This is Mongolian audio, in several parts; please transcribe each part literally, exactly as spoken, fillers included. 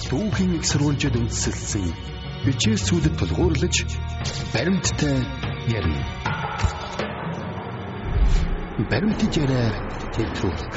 дүүхийн их сурвалжид үндэслэсэн бичээсүүдэд тулгуурлаж баримттай ярина. Баримттай яриа нэвтрүүлэг.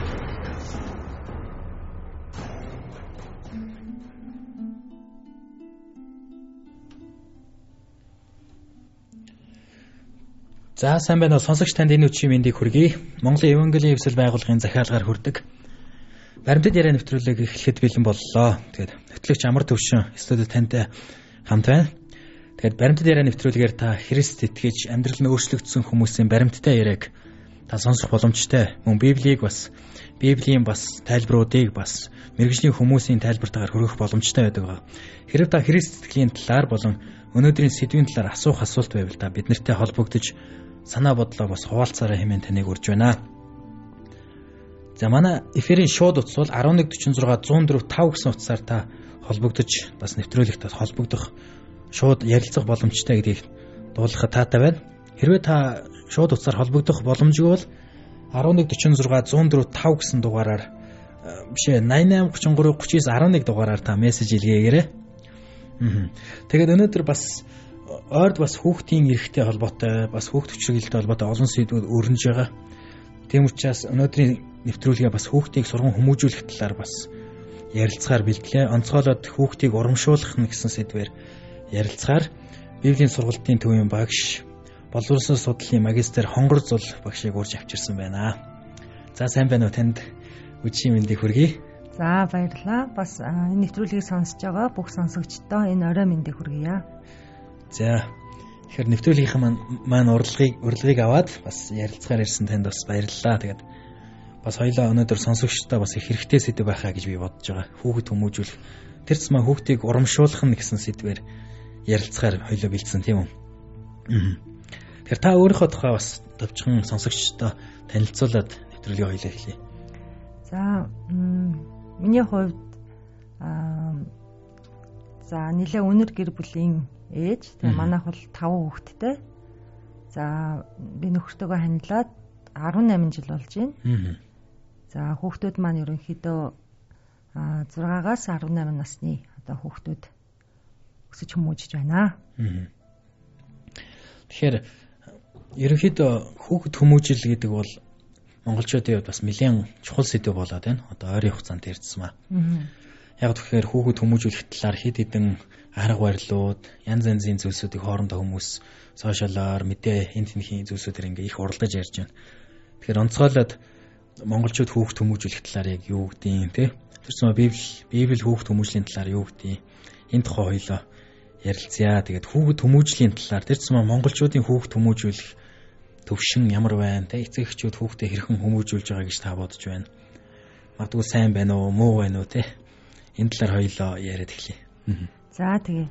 За сайн байна уу сонсогч танд энэ үчийн мэндийг хүргэе. Монголын Евангелийн Эвсэл байгууллагын захиалгаар хүрдэг баримтат яриа нэвтрүүлэг эхлэхэд бэлэн боллоо. Тэгээд хөтлөгч Амар Төвшин студид тантай хамт байна. Тэгээд баримтат яриа нэвтрүүлгээр та Христ итгэж амьдрал нь өөрчлөгдсөн хүмүүсийн баримттай яриаг та сонсох боломжтой. Мөн Библийг бас Библийн бас тайлбаруудыг бас мэргэжлийн хүмүүсийн тайлбартаагаар хөргөх боломжтой байдаг. Хэрэг та Христ итгэлийн талаар болон өнөөдрийн сэдвийн талаар асуух асуулт байвал та бид нартай холбогдож санаа бодлоо бас хуваалцаараа хэмээн таныг урьж байна. За манай эфирийн шууд утас бол один нэг дөрвөн зураг зуун дөрөв тав гэсэн утсаар та холбогдож бас нэвтрүүлэгт холбогдох шууд ярилцах боломжтой гэдгийг дуулгахад таатай байна. Хэрвээ та шууд утсаар холбогдох боломжгүй бол один нэг дөрвөн зураг зуун дөрөв тав гэсэн дугаараар бишээ найман гучин гурав гучин девять один нэг дугаараар та мессеж илгээгээрэй. Тэгээд өнөөдөр бас ойрд бас хүүхдийн эрхтэй холбоотой бас хүүхд хүчирхийлэлтэй холбоотой олон сэдвүүд өрнөж байгаа. Тийм учраас өнөөдрийн нэвтрүүлгээ бас хүүхдийг сурган хүмүүжүүлэх талаар бас ярилцахаар бэлтлээ. Онцгойлоод хүүхдийг урамшуулах нь гэсэн сэдвээр ярилцахаар Библийн сургалтын төвийн багш боловсрол судлалын магистр Хонгор Зул багшийг урьж авчирсан байна. За сайн байна уу танд үчийн мэндийг хүргэе. За баярлалаа. Бас энэ нэвтрүүлгийг сонсож байгаа бүх сонсогчдоо энэ орой мэндийг хүргье. За тэгэхээр нэвтрүүлгийнхэн маань маань урилгыг урилгыг аваад бас ярилцахаар ирсэн танд бас баярлалаа. Тэгээд бас хоёлаа өнөөдөр сонсогчдоо бас их хэрэгтэй сэдв байхаа гэж би бодож байгаа. Хүүхэд хүмүүжүүлэх тэр цэцмаа хүүхдийг урамшуулах нь гэсэн сэдвээр ярилцахаар хоёлоо бэлдсэн тийм үү? Тэгэхээр та өөрийнхөө тухай бас товчхон сонсогчдоо танилцуулаад нэвтрүүлгээ хоёлаа хэлье. За миний хувьд аа за нэлээ өнөр гэр бүлийн ээж. Тэгээ манайх бол таван хүүхэдтэй. За би нөхөртөөгөө ханилаад арван найман жил болж байна. За хүүхдүүд маань ерөнхийдөө зургаагаас арван найман насны одоо хүүхдүүд өсөж хүмүүжиж байна. Тэгэхээр ерөнхийдөө хүүхэд хүмүүжил гэдэг бол монголчуудын хувьд бас нэлээд чухал сэдв болоод байна. Одоо ойрын хугацаанд ярьсан маа. Яг тэгэхээр хүүхэд хүмүүжүүлэх талаар хэд хэдэн арга барилууд, янз янзын зүйлсүүдийг хоорондоо хүмүүс сошиалаар мэдээ энд тэнхийн зүйлсүүдээр ингээ их уралдаж ярьж байна. Тэгэхээр онцгойлоод монголчууд хүүхэд хүмүүжүүлэх талаар яг юу гэдгийг те тэрсэн Библи Библи хүүхэд хүмүүжлийн талаар юу гэдгийг энэ тухай хоёлоо ярилцъя. Тэгээд хүүхэд хүмүүжлийн талаар тэрсэн монголчуудын хүүхэд хүмүүжүүлэх төвшин ямар байна те эцэг эхчүүд хүүхдээ хэрхэн хүмүүжүүлж байгаа гэж та бодож байна. Магадгүй сайн байна уу, муу байна уу те энэ талаар хоёлоо яриад эхлэе. За тэгээ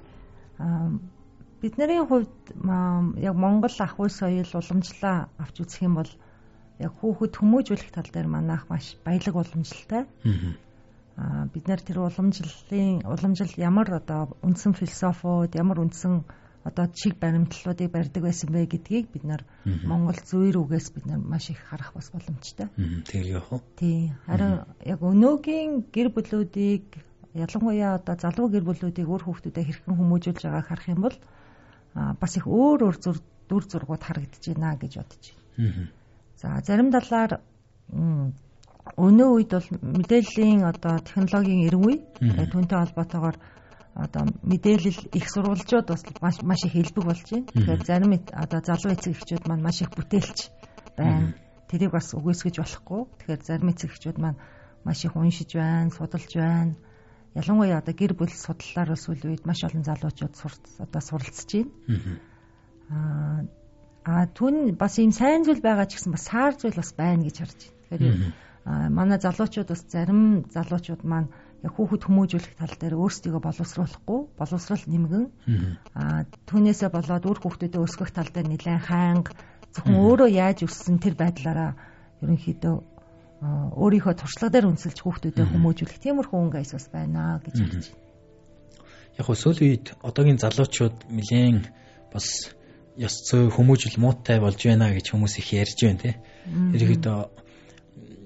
бидний хувьд яг Монгол ах уй соёл уламжлаа авч үзэх юм бол яг хүүхэд хүмүүжүүлэх тал дээр манайх маш баялаг уламжлалтай. Аа бид нар тэр уламжлалын уламжлал ямар одоо үндсэн философиуд, ямар үндсэн одоо чиг баримтлалуудыг барьдаг байсан бэ гэдгийг бид нар Монгол зүйр үгээс бид нар маш их харах бас боломжтой. Тэгээ яах вэ? Тий. Харин яг өнөөгийн гэр бүлүүдийг ялангуяа одоо залуу гэр бүлүүдийг өөр хүүхдүүдэд хэрхэн хүмүүжүүлж байгааг харах юм бол бас их өөр өөр зүр дүр зургууд харагдаж байна гэж бодож байна. За зарим талаар өнөө үед бол мэдээллийн одоо технологийн эрен үе түүнтэй холбоотойгоор одоо мэдээлэл их сурвалжууд бас маш маш их хэлбэг болж байна. Тэгэхээр зарим одоо залуу эцэг эхчүүд маань маш их бүтээлч байна. Тэрийг бас үгүйсгэж болохгүй. Тэгэхээр зарим эцэг эхчүүд маань маш их уншиж байна, судалж байна. Ялангуяа одоо гэр бүл судлалаар өсвөл үед маш олон залуучууд одоо суралцж байна. Аа а түн бас ийм сайн зүйл байгаа ч гэсэн бас саар зүйл бас байна гэж харж байна. Тэгэхээр манай залуучууд бас зарим залуучууд маань яг хүүхэд хүмүүжүүлэх тал дээр өөрсдийгөө боловсруулахгүй, боловсрал нэмгэн аа түүнээсээ болоод үр хүүхдүүдэд өсгөх тал дээр нэлээд хаанг зөвхөн өөрөө яаж өссөн тэр байдлаараа ерөнхийдөө өөрийнхөө туршлага дээр үнсэлж хүүхдүүдэд хүмүүжүүлэх тиймэрхүү өнгө айс бас байна гэж хэлж байна. Яг хөө сүүлийн үед одоогийн залуучууд нэлээд бас ёс зүй хүмүүжил муутай болж байна гэж хүмүүс их ярьж байна те. Ерөнхийдөө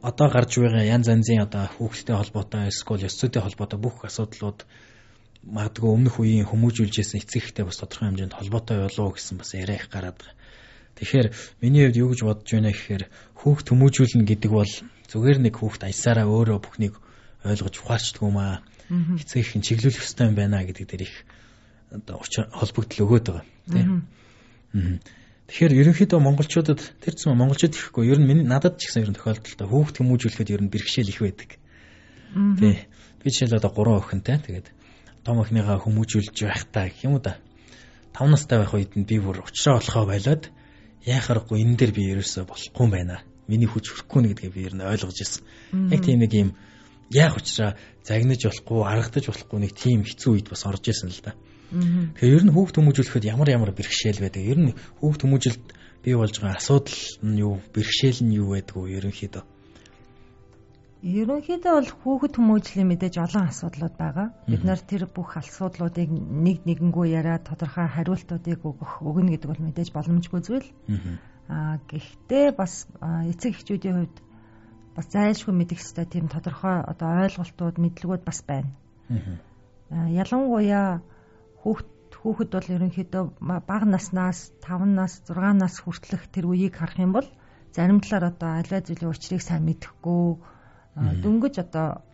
одоо гарч байгаа янз янзын одоо хүүхдтэй холбоотой эсвэл ёс зүйтэй холбоотой бүх асуудлууд магадгүй өмнөх үеийн хүмүүжүүлжсэн эцэгтэй бас тодорхой хэмжээнд холбоотой болов уу гэсэн бас яриа их гараад байгаа. Тэгэхээр миний хувьд юу гэж бодож байна гэхээр хүүхд хүмүүжүүлнэ гэдэг бол зүгээр нэг хүүхд аясаараа өөрөө бүхнийг ойлгож ухаарчдгүй маа. Эцэг их чиглүүлэх ёстой юм байна гэдэг дээр их одоо холбогдол өгөөд байгаа тийм. Тэгэхээр ерөнхийдөө монголчуудад тэр зам монголчууд ихгүй ер нь миний надад ч гэсэн ер нь тохиолдолтой хүүхд хүмүүжүүлэхэд ер нь бэрхшээл их байдаг. Тий. Би жишээл одоо гурван охинтой тэгээд том охиныгаа хүмүүжүүлж байхдаа гэх юм уу да. таван настай байх үед нь би бүр уучраа болохоо байлаад яхахгүй энэ дээр би ерөөсөө болохгүй юм байна. Миний хүч хүрэхгүй нэ гэдгээ би ер нь ойлгож ирсэн. Яг тийм нэг юм яах учраа загнаж болохгүй, аргадаж болохгүй нэг тийм хэцүү үед бас орж ирсэн л да. Тэгэхээр ер нь хүүхд хүмүүжүүлэхэд ямар ямар бэрхшээл байдаг. Ер нь хүүхд хүмүүжилд бий болж байгаа асуудал нь юу, бэрхшээл нь юу байдаг вэ ерөнхийдөө? Ерөнхийдөө бол хүүхд хүмүүжлийн мэдээж олон асуудлууд байгаа. Бид нар тэр бүх асуудлуудыг нэг нэгэнгүү яриа тодорхой хариултуудыг өгөх өгнө гэдэг бол мэдээж боломжгүй зүйл. Аа гэхдээ бас эцэг эхчүүдийн хувьд бас зайлшгүй мэдэх ёстой тийм тодорхой одоо ойлголтууд, мэдлэгүүд бас байна. Ялангуяа хүүхд хүүхэд бол ерөнхийдөө бага наснаас таван нас, зургаан нас хүртэлх тэр үеийг харах юм бол зарим талаар одоо аливаа зүйлийн учрыг сайн мэдэхгүй дөнгөж одоо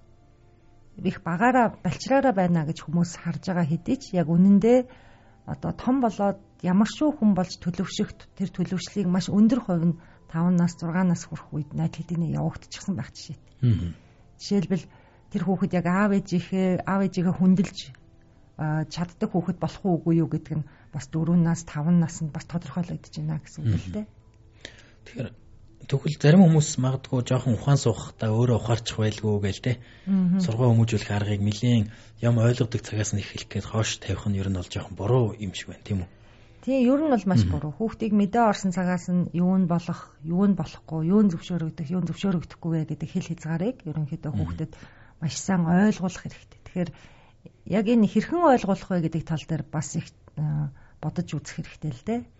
их багаараа балчраараа байна гэж хүмүүс харж байгаа хэдий ч яг үнэндээ одоо том болоод ямар шүү хүн болж төлөвшөхт тэр төлөвшлийг маш өндөр хувь нь таван нас, зургаан нас хүрэх үед найдал хэдийнэ явагдчихсан байх жишээ. Жишээлбэл тэр хүүхэд яг аав ээжийнхээ аав ээжигээ хүндэлж чаддаг хүүхэд болох уугүй юу гэдэг нь бас дөрвөн нас, таван наснд бас тодорхойлогдож байна гэсэн үг л дээ. Тэгэхээр тэгвэл зарим хүмүүс магадгүй жоохон ухаан суухтаа өөрөө ухаарчих байлгүй гээл те. Сургууль хүмүүжүүлэх аргыг нэлийн ям ойлгодог цагаас нь эхлэх гээд хоош тавих нь ер нь бол жоохон буруу юм шиг байна тийм үү? Тийм, ер нь бол маш буруу. Хүүхдийг мэдээ орсон цагаас нь юу нь болох, юу нь болохгүй, юу нь зөвшөөрөгдөх, юу нь зөвшөөрөгдөхгүй вэ гэдэг хэл хязгаарыг ерөнхийдөө хүүхдэд маш сайн ойлгуулах хэрэгтэй. Тэгэхээр яг энэ хэрхэн ойлгуулах вэ гэдэг тал дээр бас их бодож үзэх хэрэгтэй л дээ.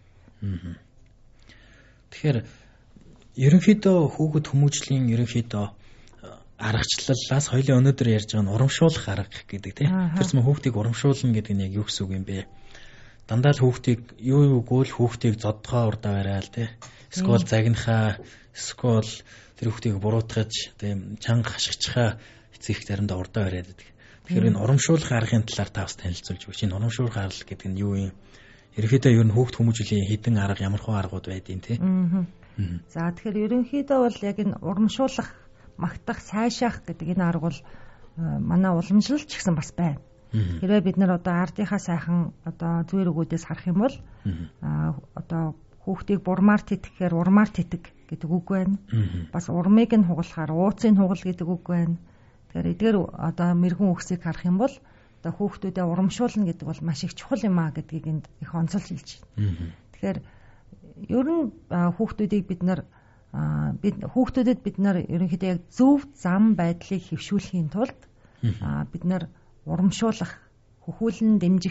Тэгэхээр ерөнхийдөө хүүхэд хүмүүжлийн ерөнхийдөө аргачлалаас хоёлын өнөөдөр ярьж байгаа нь урамшуулах арга гэдэг тийм. Тэр зам хүүхдийг урамшуулна гэдэг нь яг юу гэсэн үг юм бэ? Дандаа л хүүхдийг юу юугүй л хүүхдийг зодгоо урдаа барайл тийм. Эсвэл загнахаа, эсвэл тэр хүүхдийг буруутгаж тийм чанга хашигчхаа эцэг заримдаа урдаа бариад байдаг. Тэгэхээр энэ урамшуулах аргын талаар та бас танилцуулж өгч. Энэ урамшуулах арга гэдэг нь юу юм? Ерөнхийдөө ер нь хүүхд хүмүүжлийн хэдэн арга ямар хөө аргууд байдیں۔ Тийм. За тэгэхээр ерөнхийдөө бол яг энэ урамшуулах, магтах, сайшаах гэдэг энэ арга бол манай уламжлалч гэсэн бас байна. Хэрвээ бид нар одоо ардынхаа сайхан одоо зүйр өгөөдөөс харах юм бол одоо хүүхдийг бурмаар тэтгэхээр урмаар тэтг гэдэг үг байна. Бас урмыг нь хугалахаар ууцыг хугал гэдэг үг байна. Тэгэхээр эдгээр одоо мэрэгэн үгсийг харах юм бол одоо хүүхдүүдэд урамшуулна гэдэг бол маш их чухал юм а гэдгийг энд их онцолж хэлж байна. Тэгэхээр ер нь хүүхдүүдийг бид нар бид хүүхдүүдэд бид нар ерөнхийдөө яг зөв зам байдлыг хэвшүүлэхийн тулд бид нар урамшуулах, хөхүүлэн дэмжих,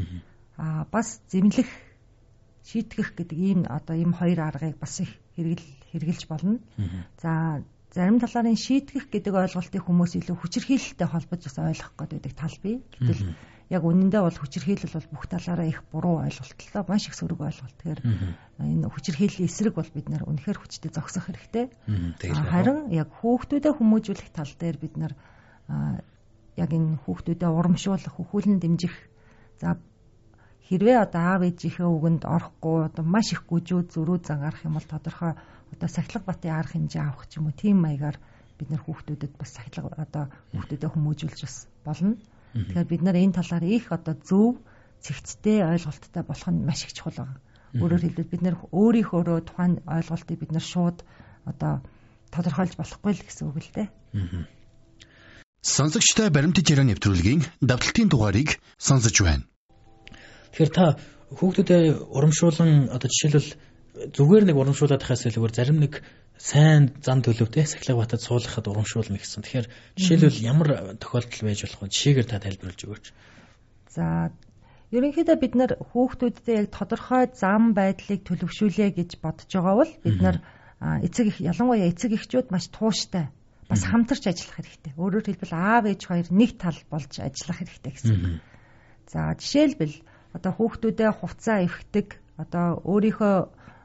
бас зэмлэх, шийтгэх гэдэг ийм одоо ийм хоёр аргыг бас их хэрэгэл хэрэгжилж болно. За зарим талаар нь шийтгэх гэдэг ойлголтыг хүмүүс илүү хүчирхийлэлтэй холбож бас ойлгох гэдэг тал бий. Гэтэл яг үнэндээ бол хүчирхийлэл бол бүх талаараа их буруу ойлголттой, маш их сөрөг ойлголт. Тэгэхээр энэ хүчирхийллийн эсрэг бол бид нар үнэхээр хүчтэй зогсох хэрэгтэй. Харин яг хүүхдүүдэд хүмүүжүүлэх тал дээр бид нар яг энэ хүүхдүүдэд урамшуулах, хөхүүлэн дэмжих. За хэрвээ одоо аав ээжийнхээ үгэнд орохгүй одоо маш их гүжүүд зөрүү зан гарах юм бол тодорхой одоо сахилга батын арга хэмжээ авах ч юм уу тийм маягаар бид нар хүүхдүүдэд бас сахилга одоо хүүхдүүдэд хүмүүжүүлж бас болно. Тэгэхээр бид нар энэ талаар их одоо зөв, цэгцтэй ойлголттой болох нь маш их чухал байна. Өөрөөр хэлбэл бид нар өөрийнхөө тухайн ойлголтыг бид нар шууд одоо тодорхойлж болохгүй л гэсэн үг л дээ. Сонсогчтой баримтат яриа нэвтрүүлгийн давталтын дугаарыг сонсож байна. Тэгэхээр та хүүхдүүдэд урамшуулан одоо жишээлбэл зүгээр нэг урамшуулаад хахаас илүүгээр зарим нэг сайн зан төлөвтэй сахилга батад суулгахад урамшуулна гэсэн. Тэгэхээр жишээлбэл ямар тохиолдол байж болох вэ? Жишээгээр та тайлбарлаж өгөөч. За ерөнхийдөө бид нар хүүхдүүдэд яг тодорхой зам байдлыг төлөвшүүлээ гэж бодож байгаа бол бид нар эцэг их ялангуяа эцэг эхчүүд маш тууштай бас хамтарч ажиллах хэрэгтэй. Өөрөөр хэлбэл аав ээж хоёр нэг тал болж ажиллах хэрэгтэй гэсэн. За жишээлбэл одоо хүүхдүүдээ хувцас эвхдэг, одоо өөрийнхөө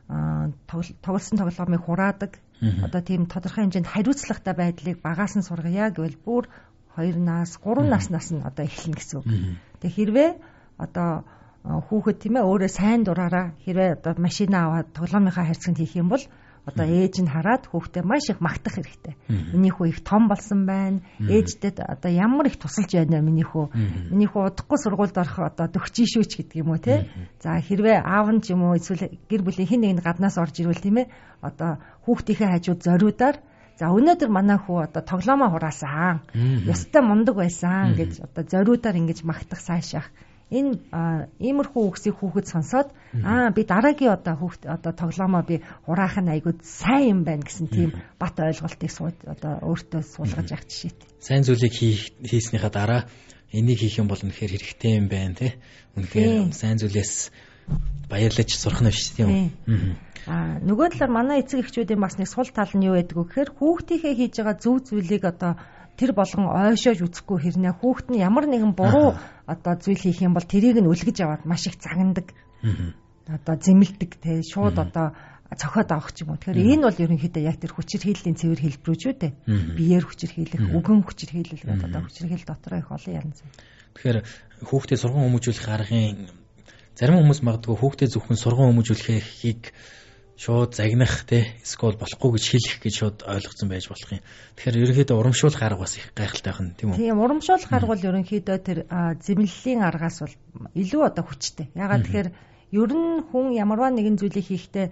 тоглосон тоглоомыг хураадаг, одоо тийм тодорхой хэмжээнд хариуцлагатай байдлыг багаас нь сургая гэвэл бүр хоёр нас, гурван наснаас нь одоо эхэлнэ гэсэн үг. Тэгээ хэрвээ одоо хүүхэд тийм ээ өөрөө сайн дураараа хэрвээ одоо машина аваад тоглоомынхаа харьцагт хийх юм бол одоо ээж нь хараад хүүхдээ маш их магтах хэрэгтэй. Миний хүү их том болсон байна. Ээжтэд одоо ямар их тусалж байна миний хүү. Миний хүү удахгүй сургуульд орох одоо дөгчийн шүүч гэдэг юм уу те. За хэрвээ аав нь ч юм уу эсвэл гэр бүлийн хэн нэгэнд гаднаас орж ирвэл тийм ээ одоо хүүхдийнхээ хажууд зориудаар за өнөөдөр манай хүү одоо тоглоомоо хураасан. Ёстой мундаг байсан гэж одоо зориудаар ингэж магтах сайшаах. Энэ иймэрхүү үгсийг хүүхэд сонсоод аа би дараагийн одоо хүүхд одоо тоглоомоо би хураах нь айгуу сайн юм байна гэсэн тийм бат ойлголтыг одоо өөртөө суулгаж явах жишээтэй. Сайн зүйлийг хийснийхаа дараа энийг хийх юм бол үнэхээр хэрэгтэй юм байна тий. Үнэхээр сайн зүйлээс баярлаж сурах нь биш тийм үү? Аа нөгөө талаар манай эцэг эхчүүдийн бас нэг сул тал нь юу байдаг вэ гэхээр хүүхдийнхээ хийж байгаа зөв зүйлийг одоо тэр болгон ойшоож үзэхгүй хэрнээ хүүхэд нь ямар нэгэн буруу одоо зүйл хийх юм бол тэрийг нь үлгэж аваад маш их загнадаг. Одоо зэмэлдэг те шууд одоо цохоод авах ч юм уу. Тэгэхээр энэ бол ерөнхийдөө яг тэр хүчирхийллийн цэвэр хэлбэрүү шүү дээ. Биеэр хүчирхийлэх, үгэн хүчирхийлэл гэдэг одоо хүчирхийлэл дотор их олон янз. Тэгэхээр хүүхдээ сургууль хүмүүжүүлэх аргын зарим хүмүүс магадгүй хүүхдээ зөвхөн сургууль хүмүүжүүлэхийг шууд загнах те эсвэл болохгүй гэж хэлэх гэж шууд ойлгоцсон байж болох юм. Тэгэхээр ерөнхийдөө урамшуулах арга бас их гайхалтай байна тийм үү? Тийм, урамшуулах арга бол ерөнхийдөө тэр зэмлэлийн аргаас бол илүү одоо хүчтэй. Ягаад тэгэхээр ер нь хүн ямарваа нэгэн зүйлийг хийхдээ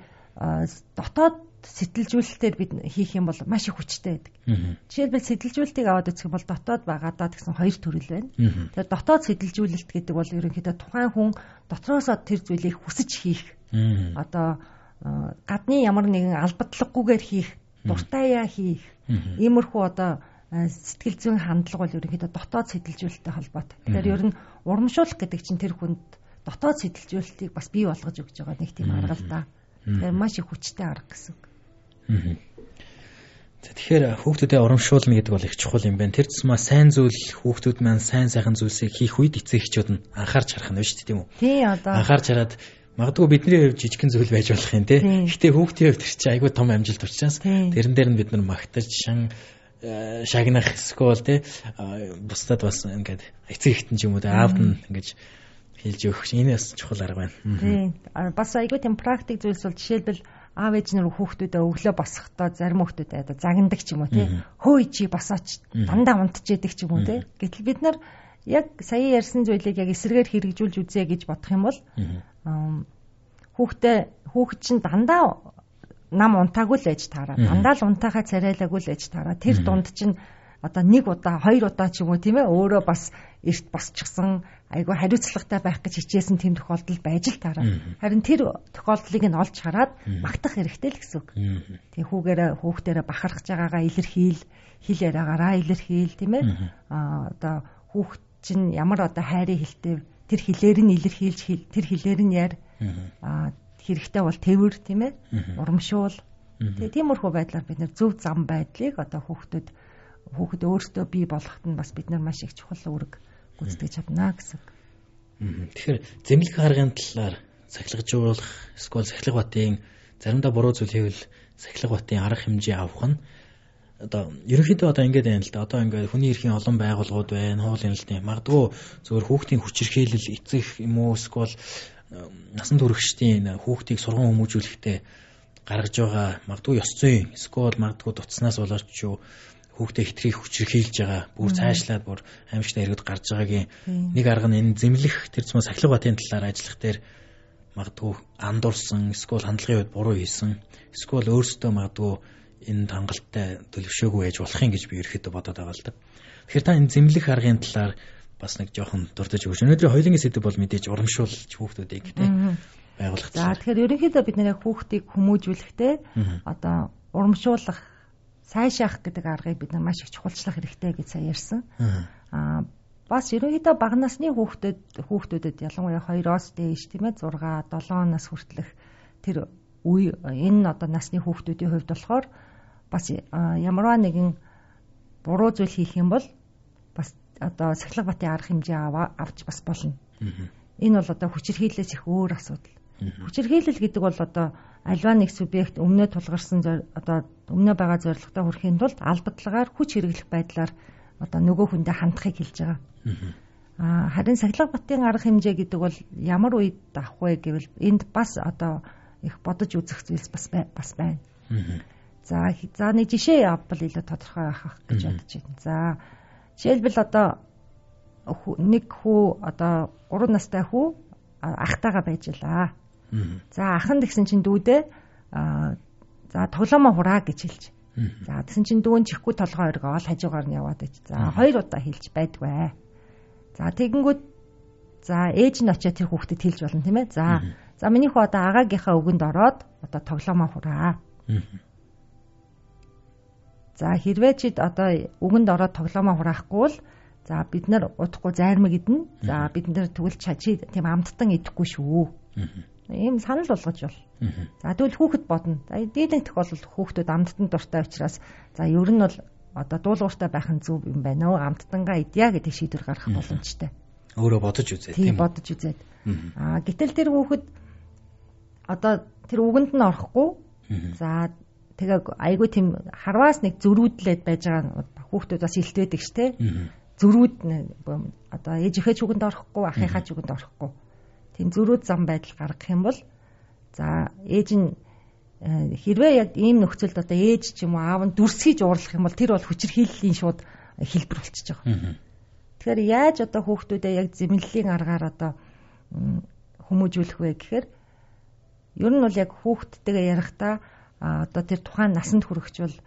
дотоод сэтэлжүүлэлтээр бид хийх юм бол маш их хүчтэй байдаг. Жишээлбэл сэтэлжүүлэлтийг аваад үзэх юм бол дотоод ба гадаад гэсэн хоёр төрөл байна. Тэгэхээр дотоод сэтэлжүүлэлт гэдэг бол ерөнхийдөө тухайн хүн дотроосоо тэр зүйлийг хүсэж хийх. Одоо гадны ямар нэгэн албадлаггүйгээр хийх, дуртаяа хийх, иймэрхүү одоо сэтгэл зүйн хандлага бол ерөнхийдөө дотоод сэтэлжүүлэлттэй холбоотой. Тэгэхээр ер нь урамшуулах гэдэг чинь тэр хүнд дотоод сэтэлжүүлэлтийг бас бий болгож өгч байгаа нэг тийм арга л да. Тэгэхээр маш их хүчтэй арга гэсэн үг. За тэгэхээр хүүхдүүдэд урамшуулна гэдэг бол их чухал юм байна. Тэр тусмаа сайн зүйл хүүхдүүд маань сайн сайхан зүйлсийг хийх үед эцэг эхчүүд нь анхаарч харах нь шүү дээ тийм үү? Тий одоо анхаарч хараад магадгүй бидний хувьд жижигхэн зүйл байж болох юм те. Гэхдээ хүүхдийн хувьд тэр чинь айгүй том амжилт учраас тэрэн дээр нь бид нар магтаж шан шагнах эсвэл те бусдад бас ингээд эцэг эхтэн ч юм уу те аавд нь ингээд хэлж өгөх. Энэ бас чухал арга байна. Тийм. Бас айгүй тийм практик зүйлс бол жишээлбэл аав ээж нар хүүхдүүдэд өглөө босохдоо зарим хүүхдүүдэд одоо загнадаг ч юм уу те. Хөөе чи босооч дандаа унтчихэдэг ч юм уу те. Гэтэл бид нар яг сая ярьсан зүйлийг яг эсрэгээр хэрэгжүүлж үзье гэж бодох юм бол хүүхдээ хүүхэд чинь дандаа нам унтаагүй л ээж таараа. Дандаа л унтаахаа царайлаагүй л ээж таараа. Тэр дунд чинь одоо нэг удаа, хоёр удаа ч юм уу тийм ээ өөрөө бас эрт босчихсан, айгүй хариуцлагатай байх гэж хичээсэн тийм тохиолдол байж л таараа. Харин тэр тохиолдлыг нь олж хараад магтах хэрэгтэй л гэсэн үг. Тэгээ хүүгээрээ хүүхдээрээ бахархаж байгаагаа илэрхийл, хэл яриагаараа илэрхийл тийм ээ. Аа одоо хүүхд чинь ямар одоо хайрын хэлтэй тэр хэлээр нь илэрхийлж тэр хэлээр нь яар аа хэрэгтэй бол тэвэр тийм ээ урамшуул тэгээ тиймэрхүү байдлаар бид нэр зөв зам байдлыг одоо хүүхдүүд хүүхэд өөртөө бий болгоход нь бас бид нар маш их чухал үүрэг гүйцэтгэж чадна гэсэн. Тэгэхээр зэмлэх аргын талаар сахилгажуулах эсвэл сахилга батын заримдаа буруу зүйл хийвэл сахилга батын арга хэмжээ авах нь одоо ерөнхийдөө одоо ингэж байна л да. Одоо ингээд хүний эрхийн олон байгууллагууд байна, хуулийн хэлтийн магадгүй зөвхөн хүүхдийн хүчирхийлэл эцэг юм уу эсвэл насан туршидтын хүүхдийг сургууль хүмүүжүүлэхдээ гаргаж байгаа магадгүй ёс зүйн эсвэл магадгүй дутснаас болооч юу хүүхдээ хитрхи хүчирхийлж байгаа бүр цаашлаад бүр аимшигтай хэрэгд гарч байгаагийн нэг арга нь энэ зэмлэх тэр цэм сахилга батын талаар ажиллах дээр магадгүй андуурсан эсвэл хандлагын үед буруу хийсэн эсвэл өөрсдөө магадгүй энэ хангалттай төлөвшөөгүй байж болох юм гэж би ерөөхдөө бодоод байгаа л да. Тэгэхээр та энэ зэмлэх аргын талаар бас нэг жоохон дурдж өгч. Өнөөдрийн хоёулынгийн сэдв бол мэдээж урамшуулж хүүхдүүдийг тийм байгуулах. За тэгэхээр ерөнхийдөө бид нэр хүүхдийг хүмүүжүүлэхдээ одоо урамшуулах, сайшаах гэдэг аргыг бид нар маш их чухалчлах хэрэгтэй гэж сая ярьсан. Аа бас ерөнхийдөө бага насны хүүхдүүд хүүхдүүдэд ялангуяа хоёроос дээш тийм ээ зурга, долоон нас хүртэлх тэр үе энэ одоо насны хүүхдүүдийн хувьд болохоор бас ямарваа нэгэн буруу зүйл хийх юм бол бас одоо сахилга батын арга хэмжээ авч бас болно. Энэ бол одоо хүчирхийллээс их өөр асуудал. Хүчирхийлэл гэдэг бол одоо альва нэг субъект өмнөө тулгарсан одоо өмнөө байгаа зорилготой хүрэхийн тулд албадлагаар хүч хэрэглэх байдлаар одоо нөгөө хүндээ хандахыг хэлж байгаа. Аа харин сахилга батын арга хэмжээ гэдэг бол ямар үед авах вэ гэвэл энд бас одоо их бодож үзэх зүйлс бас бас байна. За за нэг жишээ авбал илүү тодорхой байх гэж бодож байна. За жишээлбэл одоо нэг хүү одоо гурван настай хүү ахтайгаа байжлаа. За ахын тэгсэн чинь дүүдээ за тоглоомоо хураа гэж хэлж. За тэгсэн чинь дүүн чихгүй толгой өргөөл хажуугаар нь яваад байж. За хоёр удаа хэлж байдгүй. За тэгэнгүүт за ээж нь очиад тэр хүүхдэд хэлж болно тийм ээ. За за миний хүү одоо агаагийнхаа үгэнд ороод одоо тоглоомоо хураа. За хэрвээ чи одоо үгэнд ороод тоглоомоо хураахгүй бол за бид нар удахгүй зайрмаг идэнэ. За бид нар тэгвэл чи тийм амттан идэхгүй шүү. Ийм санал болгож бол. За тэгвэл хүүхэд бодно. За дийлэнх тохиолдолд хүүхдүүд амттан дуртай учраас за ер нь бол одоо дуулууртай байх нь зөв юм байна уу? Амттангаа идья гэдэг шийдвэр гаргах боломжтой. Өөрөө бодож үзээд тийм бодож үзээд. Аа гэтэл тэр хүүхэд одоо тэр үгэнд нь орохгүй. За тэгээ айгүй тийм харваас нэг зөрүүдлээд байж байгаа хүүхдүүд бас илтвэдэг ш тэ. Зөрүүд одоо ээжийнхээ ч үгэнд орохгүй, ахыхаа ч үгэнд орохгүй. Тийм зөрүүд зам байдал гаргах юм бол за ээж нь хэрвээ яг ийм нөхцөлд одоо ээж ч юм уу аав нь дүрсгийж уурлах юм бол тэр бол хүчирхийллийн шууд хэлбэр болчихж байгаа. Тэгэхээр яаж одоо хүүхдүүдэд яг зэмлэлийн аргаар одоо хүмүүжүүлэх вэ гэхээр ер нь бол яг хүүхдтэйгээ ярихдаа одоо тэр тухайн насанд хүрэгч бол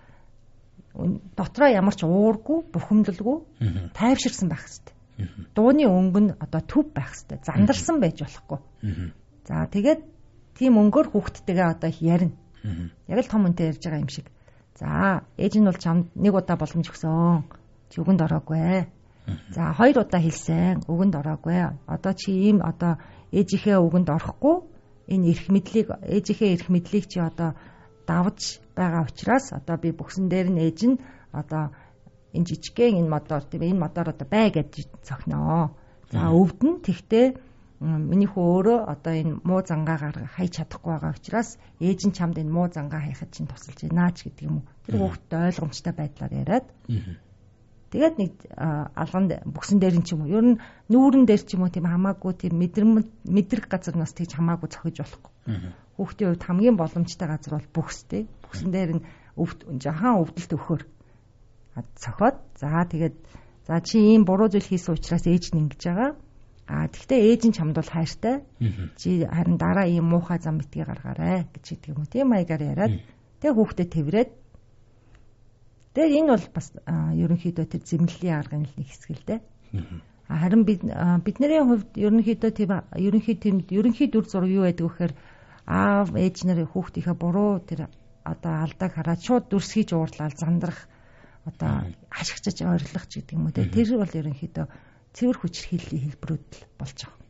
дотроо ямар ч уургүй, бухимдалгүй, тайвширсан байх хэрэгтэй. Дууны өнгө нь одоо төв байх хэрэгтэй. Зандарсан байж болохгүй. За тэгээд тийм өнгөөр хүүхдтэйгээ одоо ярина. Яг л том үнтэй ярьж байгаа юм шиг. За ээж нь бол чамд нэг удаа боломж өгсөн. Чи үгэнд ороогүй. За хоёр удаа хэлсэн. Үгэнд ороогүй. Одоо чи ийм одоо ээжийнхээ үгэнд орохгүй. Энэ эрх мэдлийг ээжийнхээ эрх мэдлийг чи одоо давж байгаа учраас одоо би бүхсэн дээр нь ээж нь одоо энэ жижигхэн энэ модоор тийм энэ модоор одоо бай гэж цохноо. За өвдөн тэгтээ миний хөө өөрөө одоо энэ муу зангаагаар хайж чадахгүй байгаа учраас ээж нь чамд энэ муу зангаа хайхад чинь тусалж байна ч гэдэг юм уу. Тэр хүүхдэд ойлгомжтой байдлаар яриад. Тэгээд нэг алганд бүхсэн дээр нь ч юм уу. Ер нь нүүрэн дээр ч юм уу тийм хамаагүй тийм мэдрэг газар нас тийж хамаагүй цохиж болохгүй. Хүүхдийн хувьд хамгийн боломжтой газар бол бүхстэй. Бүхсэн дээр нь өвд жахан өвдөлт өгөхөр цохоод за тэгээд за чи ийм буруу зүйл хийсэн учраас ээж нь ингэж байгаа. А тэгвэл ээж нь чамд бол хайртай. Чи харин дараа ийм муухай зам битгий гаргаарай гэж хэлдэг юм уу. Тийм маягаар яриад тэг хүүхдэд тэрвэрэд тэгээд энэ бол бас ерөнхийдөө тэр зэмлэлийн аргын нэг хэсэг л дээ. Харин бид бидний хувьд ерөнхийдөө тийм ерөнхий тийм ерөнхий дүр зураг юу байдаг вэ гэхээр аав ээж нар хүүхдийнхээ буруу тэр одоо алдааг хараад шууд дүрсгийж уурлаад зандрах одоо хашигчж ойрлох ч гэдэг юм уу. Тэр бол ерөнхийдөө цэвэр хүчирхийллийн хэлбэрүүд л болж байгаа.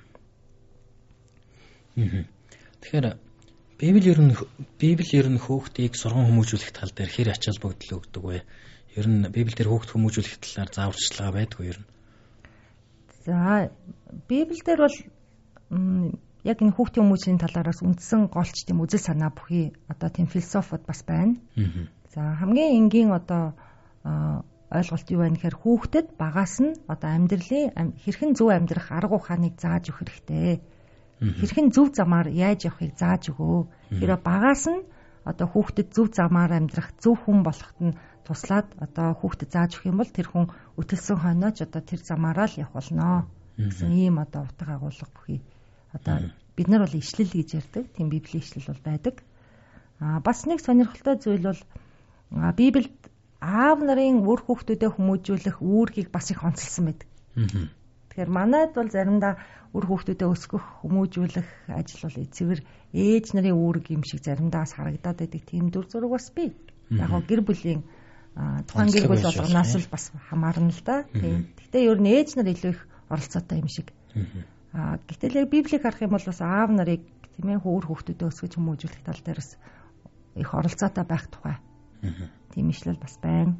Тэгэхээр Библи ер нь Библи ер нь хүүхдийг сургам хүмүүжүүлэх тал дээр хэр ач холбогдол өгдөг вэ? Ер нь Библи дээр хүүхд хүмүүжүүлэх талаар зааварчилгаа байдгүй ер нь. За Библиэлд бол яг энэ хүүхдийн хүмүүжлийн талаараас үндсэн голч тийм үзэл санаа бүхий одоо тийм философиуд бас байна. За хамгийн энгийн одоо ойлголт юу вэ гэхээр хүүхдэд багаас нь одоо амьдралын хэрхэн зөв амьдрах арга ухааныг зааж өгөх хэрэгтэй. Хэрхэн зөв замаар яаж явахыг зааж өгөө. Тэр багаас нь одоо хүүхдэд зөв замаар амьдрах, зөв хүн болоход нь туслаад одоо хүүхдэд зааж өгөх юм бол тэр хүн өтөлсөн хойноч одоо тэр замаараа л явах болно гэсэн ийм одоо утга агуулга бүхий. Одоо бид нар бол ишлэл гэж ярьдаг. Тийм библийн ишлэл бол байдаг. Аа бас нэг сонирхолтой зүйл бол Библиэд аав нарын үр хүүхдүүдэд хүмүүжүүлэх үүргийг бас их онцлсан байдаг. Тэгэхээр манайд бол заримдаа үр хүүхдүүдэд өсгөх, хүмүүжүүлэх ажил бол эцэвэр ээж нарын үүрэг юм шиг заримдаа бас харагдаад байдаг. Тийм дүр зураг бас бий. Яг гоо гэр бүлийн тухайн гэр бүл болгоноос л бас хамаарна л да. Тийм. Гэхдээ ер нь ээж нар илүү их оролцоотой юм шиг. Аа гэтэл яг Библийг харах юм бол бас аав нарыг тийм ээ хөөр хүүхдүүдэд өсгөж хүмүүжүүлэх тал дээрс их оролцоотой байх тухай. Тийм ишлэл бас байна.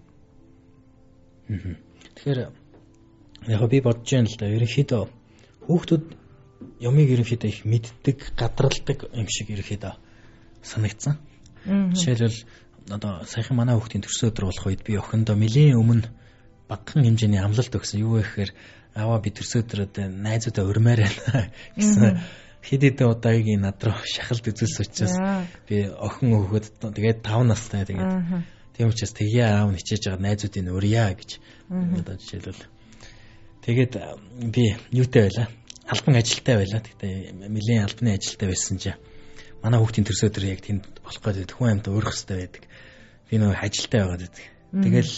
Тэгэхээр яг би бодож байна л да ерөнхийдөө хүүхдүүд юмыг ерөнхийдөө их мэддэг, гадралдаг юм шиг ерөнхийдөө санагдсан. Жишээлбэл одоо саяхан манай хүүхдийн төрсөн өдөр болох үед би охиндоо нэлийн өмнө багахан хэмжээний амлалт өгсөн. Юу вэ гэхээр аваа би төрсөн өдрөд найзуудаа урмаар байна гэсэн хэд хэдэн удаагийн над руу шахалт үзүүлсэн учраас би охин өгөхөд тэгээд тав настай тэгээд тийм учраас тгий аав ничээж байгаа найзуудын урья гэж одоо жишээлбэл тэгээд би юутай байлаа албан ажилтай байлаа тэгтээ нэлийн албаны ажилтай байсан чинь манай хүүхдийн төрсөн өдөр яг тэнд болох гэдэг хүн амьтаа өрөх хэрэгтэй байдаг би нөө ажилтай байгаад байдаг тэгэл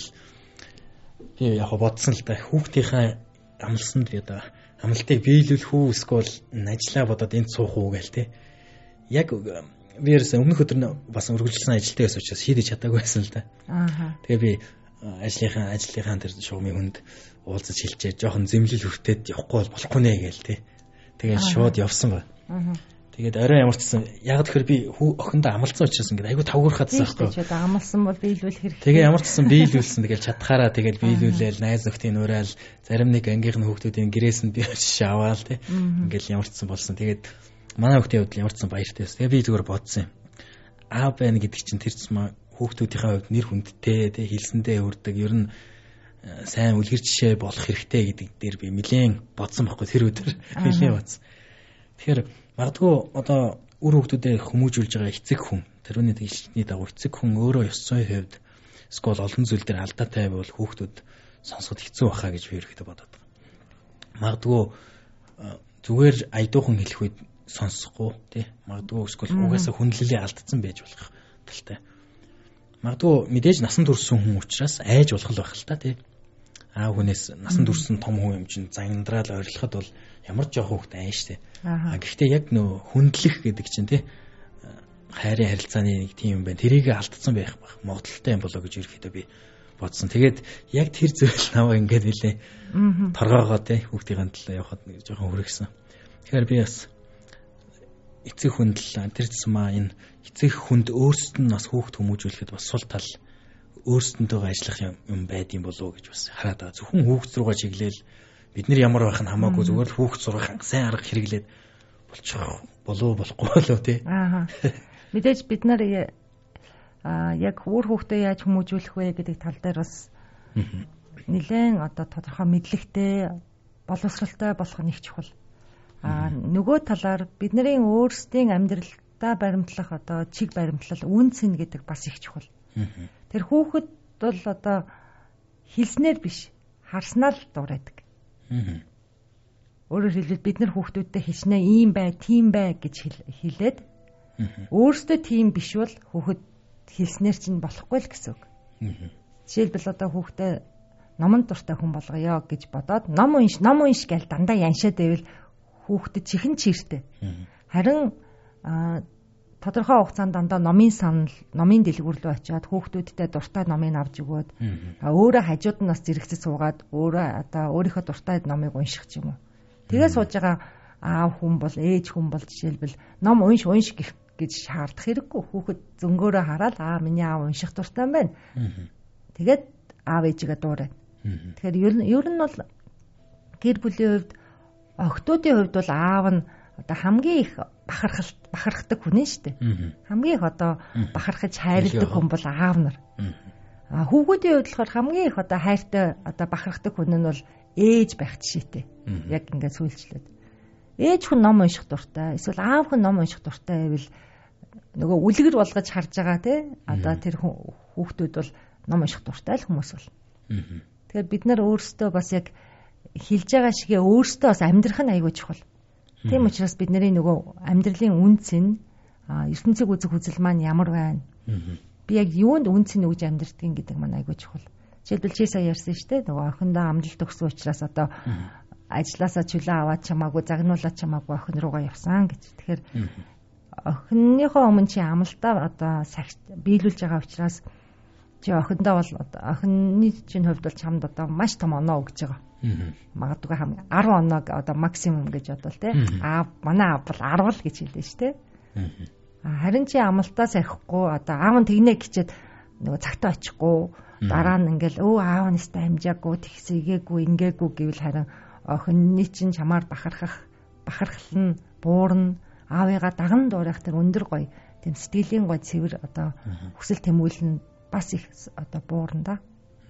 би яг бодсон л да хүүхдийнхээ амлсанд би одоо амлалтыг биелүүлэх үү эсвэл ажиллаа бодоод энд суух уу гээл те. Яг би ерөөсөө өмнөх өдөр бас үргэлжилсэн ажилтай байсан учраас шийдэж чадаагүй байсан л да. Аа. Тэгээ би ажлынхаа ажлынхаа тэр шугамын хүнд уулзаж хэлчихээ жоохон зэмлэл хүртээд явахгүй бол болохгүй нэ гээл те. Тэгээд шууд явсан ба. Аа. Тэгээд орой ямар ч гэсэн яг тэгэхээр би охиндоо амлсан учраас ингээд айгүй тавгуурхаадсан байхгүй. Тэгээд амлсан бол биелүүлэх хэрэгтэй. Тэгээ ямар ч гэсэн биелүүлсэн тэгэл чадхаараа тэгэл биелүүлээл найз нөхдийн ураал зарим нэг ангийнхны хүүхдүүдийн гэрээс нь би очиж аваал те. Ингээл ямар ч гэсэн болсон. Тэгээд манай хүүхдийн хувьд ямар ч гэсэн баяртай байсан. Тэгээ би зүгээр бодсон юм. Аа байна гэдэг чинь тэр цэсмаа хүүхдүүдийнхээ хувьд нэр хүндтэй те хэлсэндээ өрдөг ер нь сайн үлгэр жишээ болох хэрэгтэй гэдэг дээр би нэлээд бодсон байхгүй тэр өдөр нэлээд бодсон. Тэгэхээр магадгүй одоо үр хүүхдүүдэд хүмүүжүүлж байгаа эцэг хүн тэрүүний хэлний дагуу эцэг хүн өөрөө ёс зүйн хувьд эсвэл олон зүйл дээр алдаатай бол хүүхдүүд сонсоход хэцүү баха гэж би ерөөхдөө бодоод байгаа. Магадгүй зүгээр айдуухан хэлэх үед сонсохгүй тий магадгүй эсвэл угаасаа хүндлэлээ алдсан байж болох талтай. Магадгүй мэдээж насан туршсан хүн учраас айж болох л байх л та тий. Аав хүнээс насан туршсан том хүн юм чинь зангидраал ойрлоход бол ямар ч жоохон хүүхд айн штэ. А гэхдээ яг нөө хүндлэх гэдэг чинь тий хайрын харилцааны нэг тийм юм байна. Тэрийг алдсан байх баг. Могдолтой юм болоо гэж ерөөхдөө би бодсон. Тэгээд яг тэр зүйл намайг ингээд нэлээ торгоогоо тий хүүхдийн талаа явахад жоохон хүргэсэн. Тэгэхээр би бас эцэг хүндэл тэр зэмаа энэ эцэг хүнд өөрсдөд нь бас хүүхд хүмүүжүүлэхэд бас сул тал өөрсдөндөө ажиллах юм байд юм болоо гэж бас хараад байгаа. Зөвхөн хүүхд руугаа чиглээл бид нар ямар байх нь хамаагүй зүгээр л хүүхд сурах сайн арга хэрэглээд болчих болов болохгүй болов тий. Аа. Мэдээж бид нар аа яг өөр хүүхдээ яаж хүмүүжүүлэх вэ гэдэг тал дээр бас нэлээд одоо тодорхой мэдлэгтэй боловсралтай болох нь их чухал. Аа нөгөө талаар бидний өөрсдийн амьдралдаа баримтлах одоо чиг баримтлал үн цэн гэдэг бас их чухал. Тэр хүүхэд бол одоо хэлснээр биш харснаар л дураадаг. Өөрөөр хэлбэл бид нар хүүхдүүдтэй хэлснэ ийм бай, тийм бай гэж хэлээд өөрөөсөө тийм биш бол хүүхэд хэлснээр чинь болохгүй л гэсэн үг. Жишээлбэл одоо хүүхдээ номонд дуртай хүн болгоё гэж бодоод ном унш, ном унш гэж дандаа яншаад байвал хүүхдэд чихэн чиртэй. Харин тодорхой хугацаанд дандаа номын санал, номын дэлгүүр рүү очиад хүүхдүүдтэй дуртай номыг авч өгөөд өөрөө хажууд нь бас зэрэгцэж суугаад өөрөө одоо өөрийнхөө дуртай номыг унших ч юм уу. Тэгээ сууж байгаа аав хүн бол ээж хүн бол жишээлбэл ном унш унш гэж шаардах хэрэггүй. Хүүхэд зөнгөөрөө хараад аа миний аав унших дуртай юм байна. Тэгээд аав ээжигээ дуурай. Тэгэхээр ер нь ер нь бол гэр бүлийн хувьд охтуудын хувьд бол аав нь одоо хамгийн их бахархалт бахархдаг хүн нь шүү дээ. Хамгийн их одоо бахархаж хайрладаг хүн бол аав нар. А хүүхдүүдийн хувьд болохоор хамгийн их одоо хайртай одоо бахархдаг хүн нь бол ээж байх жишээтэй. Яг ингээд сүййлчлээд. Ээж хүн ном унших дуртай, эсвэл аав хүн ном унших дуртай байвал нөгөө үлгэр болгож харж байгаа тий одоо тэр хүүхдүүд бол ном унших дуртай л хүмүүс бол. Тэгэхээр бид нар өөрсдөө бас яг хэлж байгаа шигээ өөрсдөө бас амьдрах нь аягүй чухал. Тийм учраас бидний нөгөө амьдралын үн цэн ертөнцийг үзэх үзэл маань ямар байна? Би яг юунд үн цэн өгж амьдрдгийг гэдэг маань аягүй чухал. Жишээлбэл чи сая ярьсан шүү дээ. Нөгөө охиндоо амлалт өгсөн учраас одоо ажилласаа чөлөө аваад чамаагүй загнуулаад чамаагүй охин руугаа явсан гэж. Тэгэхээр охиныхоо өмнө чи амлалтаа одоо сагт биелүүлж байгаа учраас чи охиндоо бол охины чинь хувьд бол чамд одоо маш том оноо өгж байгаа. Магадгүй хамгийн десять оноо одоо максимум гэж бодвол тий. Аа манай аав бол десять л гэж хэлдэг шүү дээ. Харин чи амлалтаа сахихгүй одоо аав нь тэгнэ гэчихэд нөгөө цагтаа очихгүй дараа нь ингээл өө аав нь өстой амжаагүй тэгсэгээгүй ингээгүй гэвэл харин охинны чинь чамаар бахархах бахархлан буурна аавыгаа даган дуурайх тэр өндөр гоё тийм сэтгэлийн гоё цэвэр одоо хүсэл тэмүүлэн бас их одоо буурна да.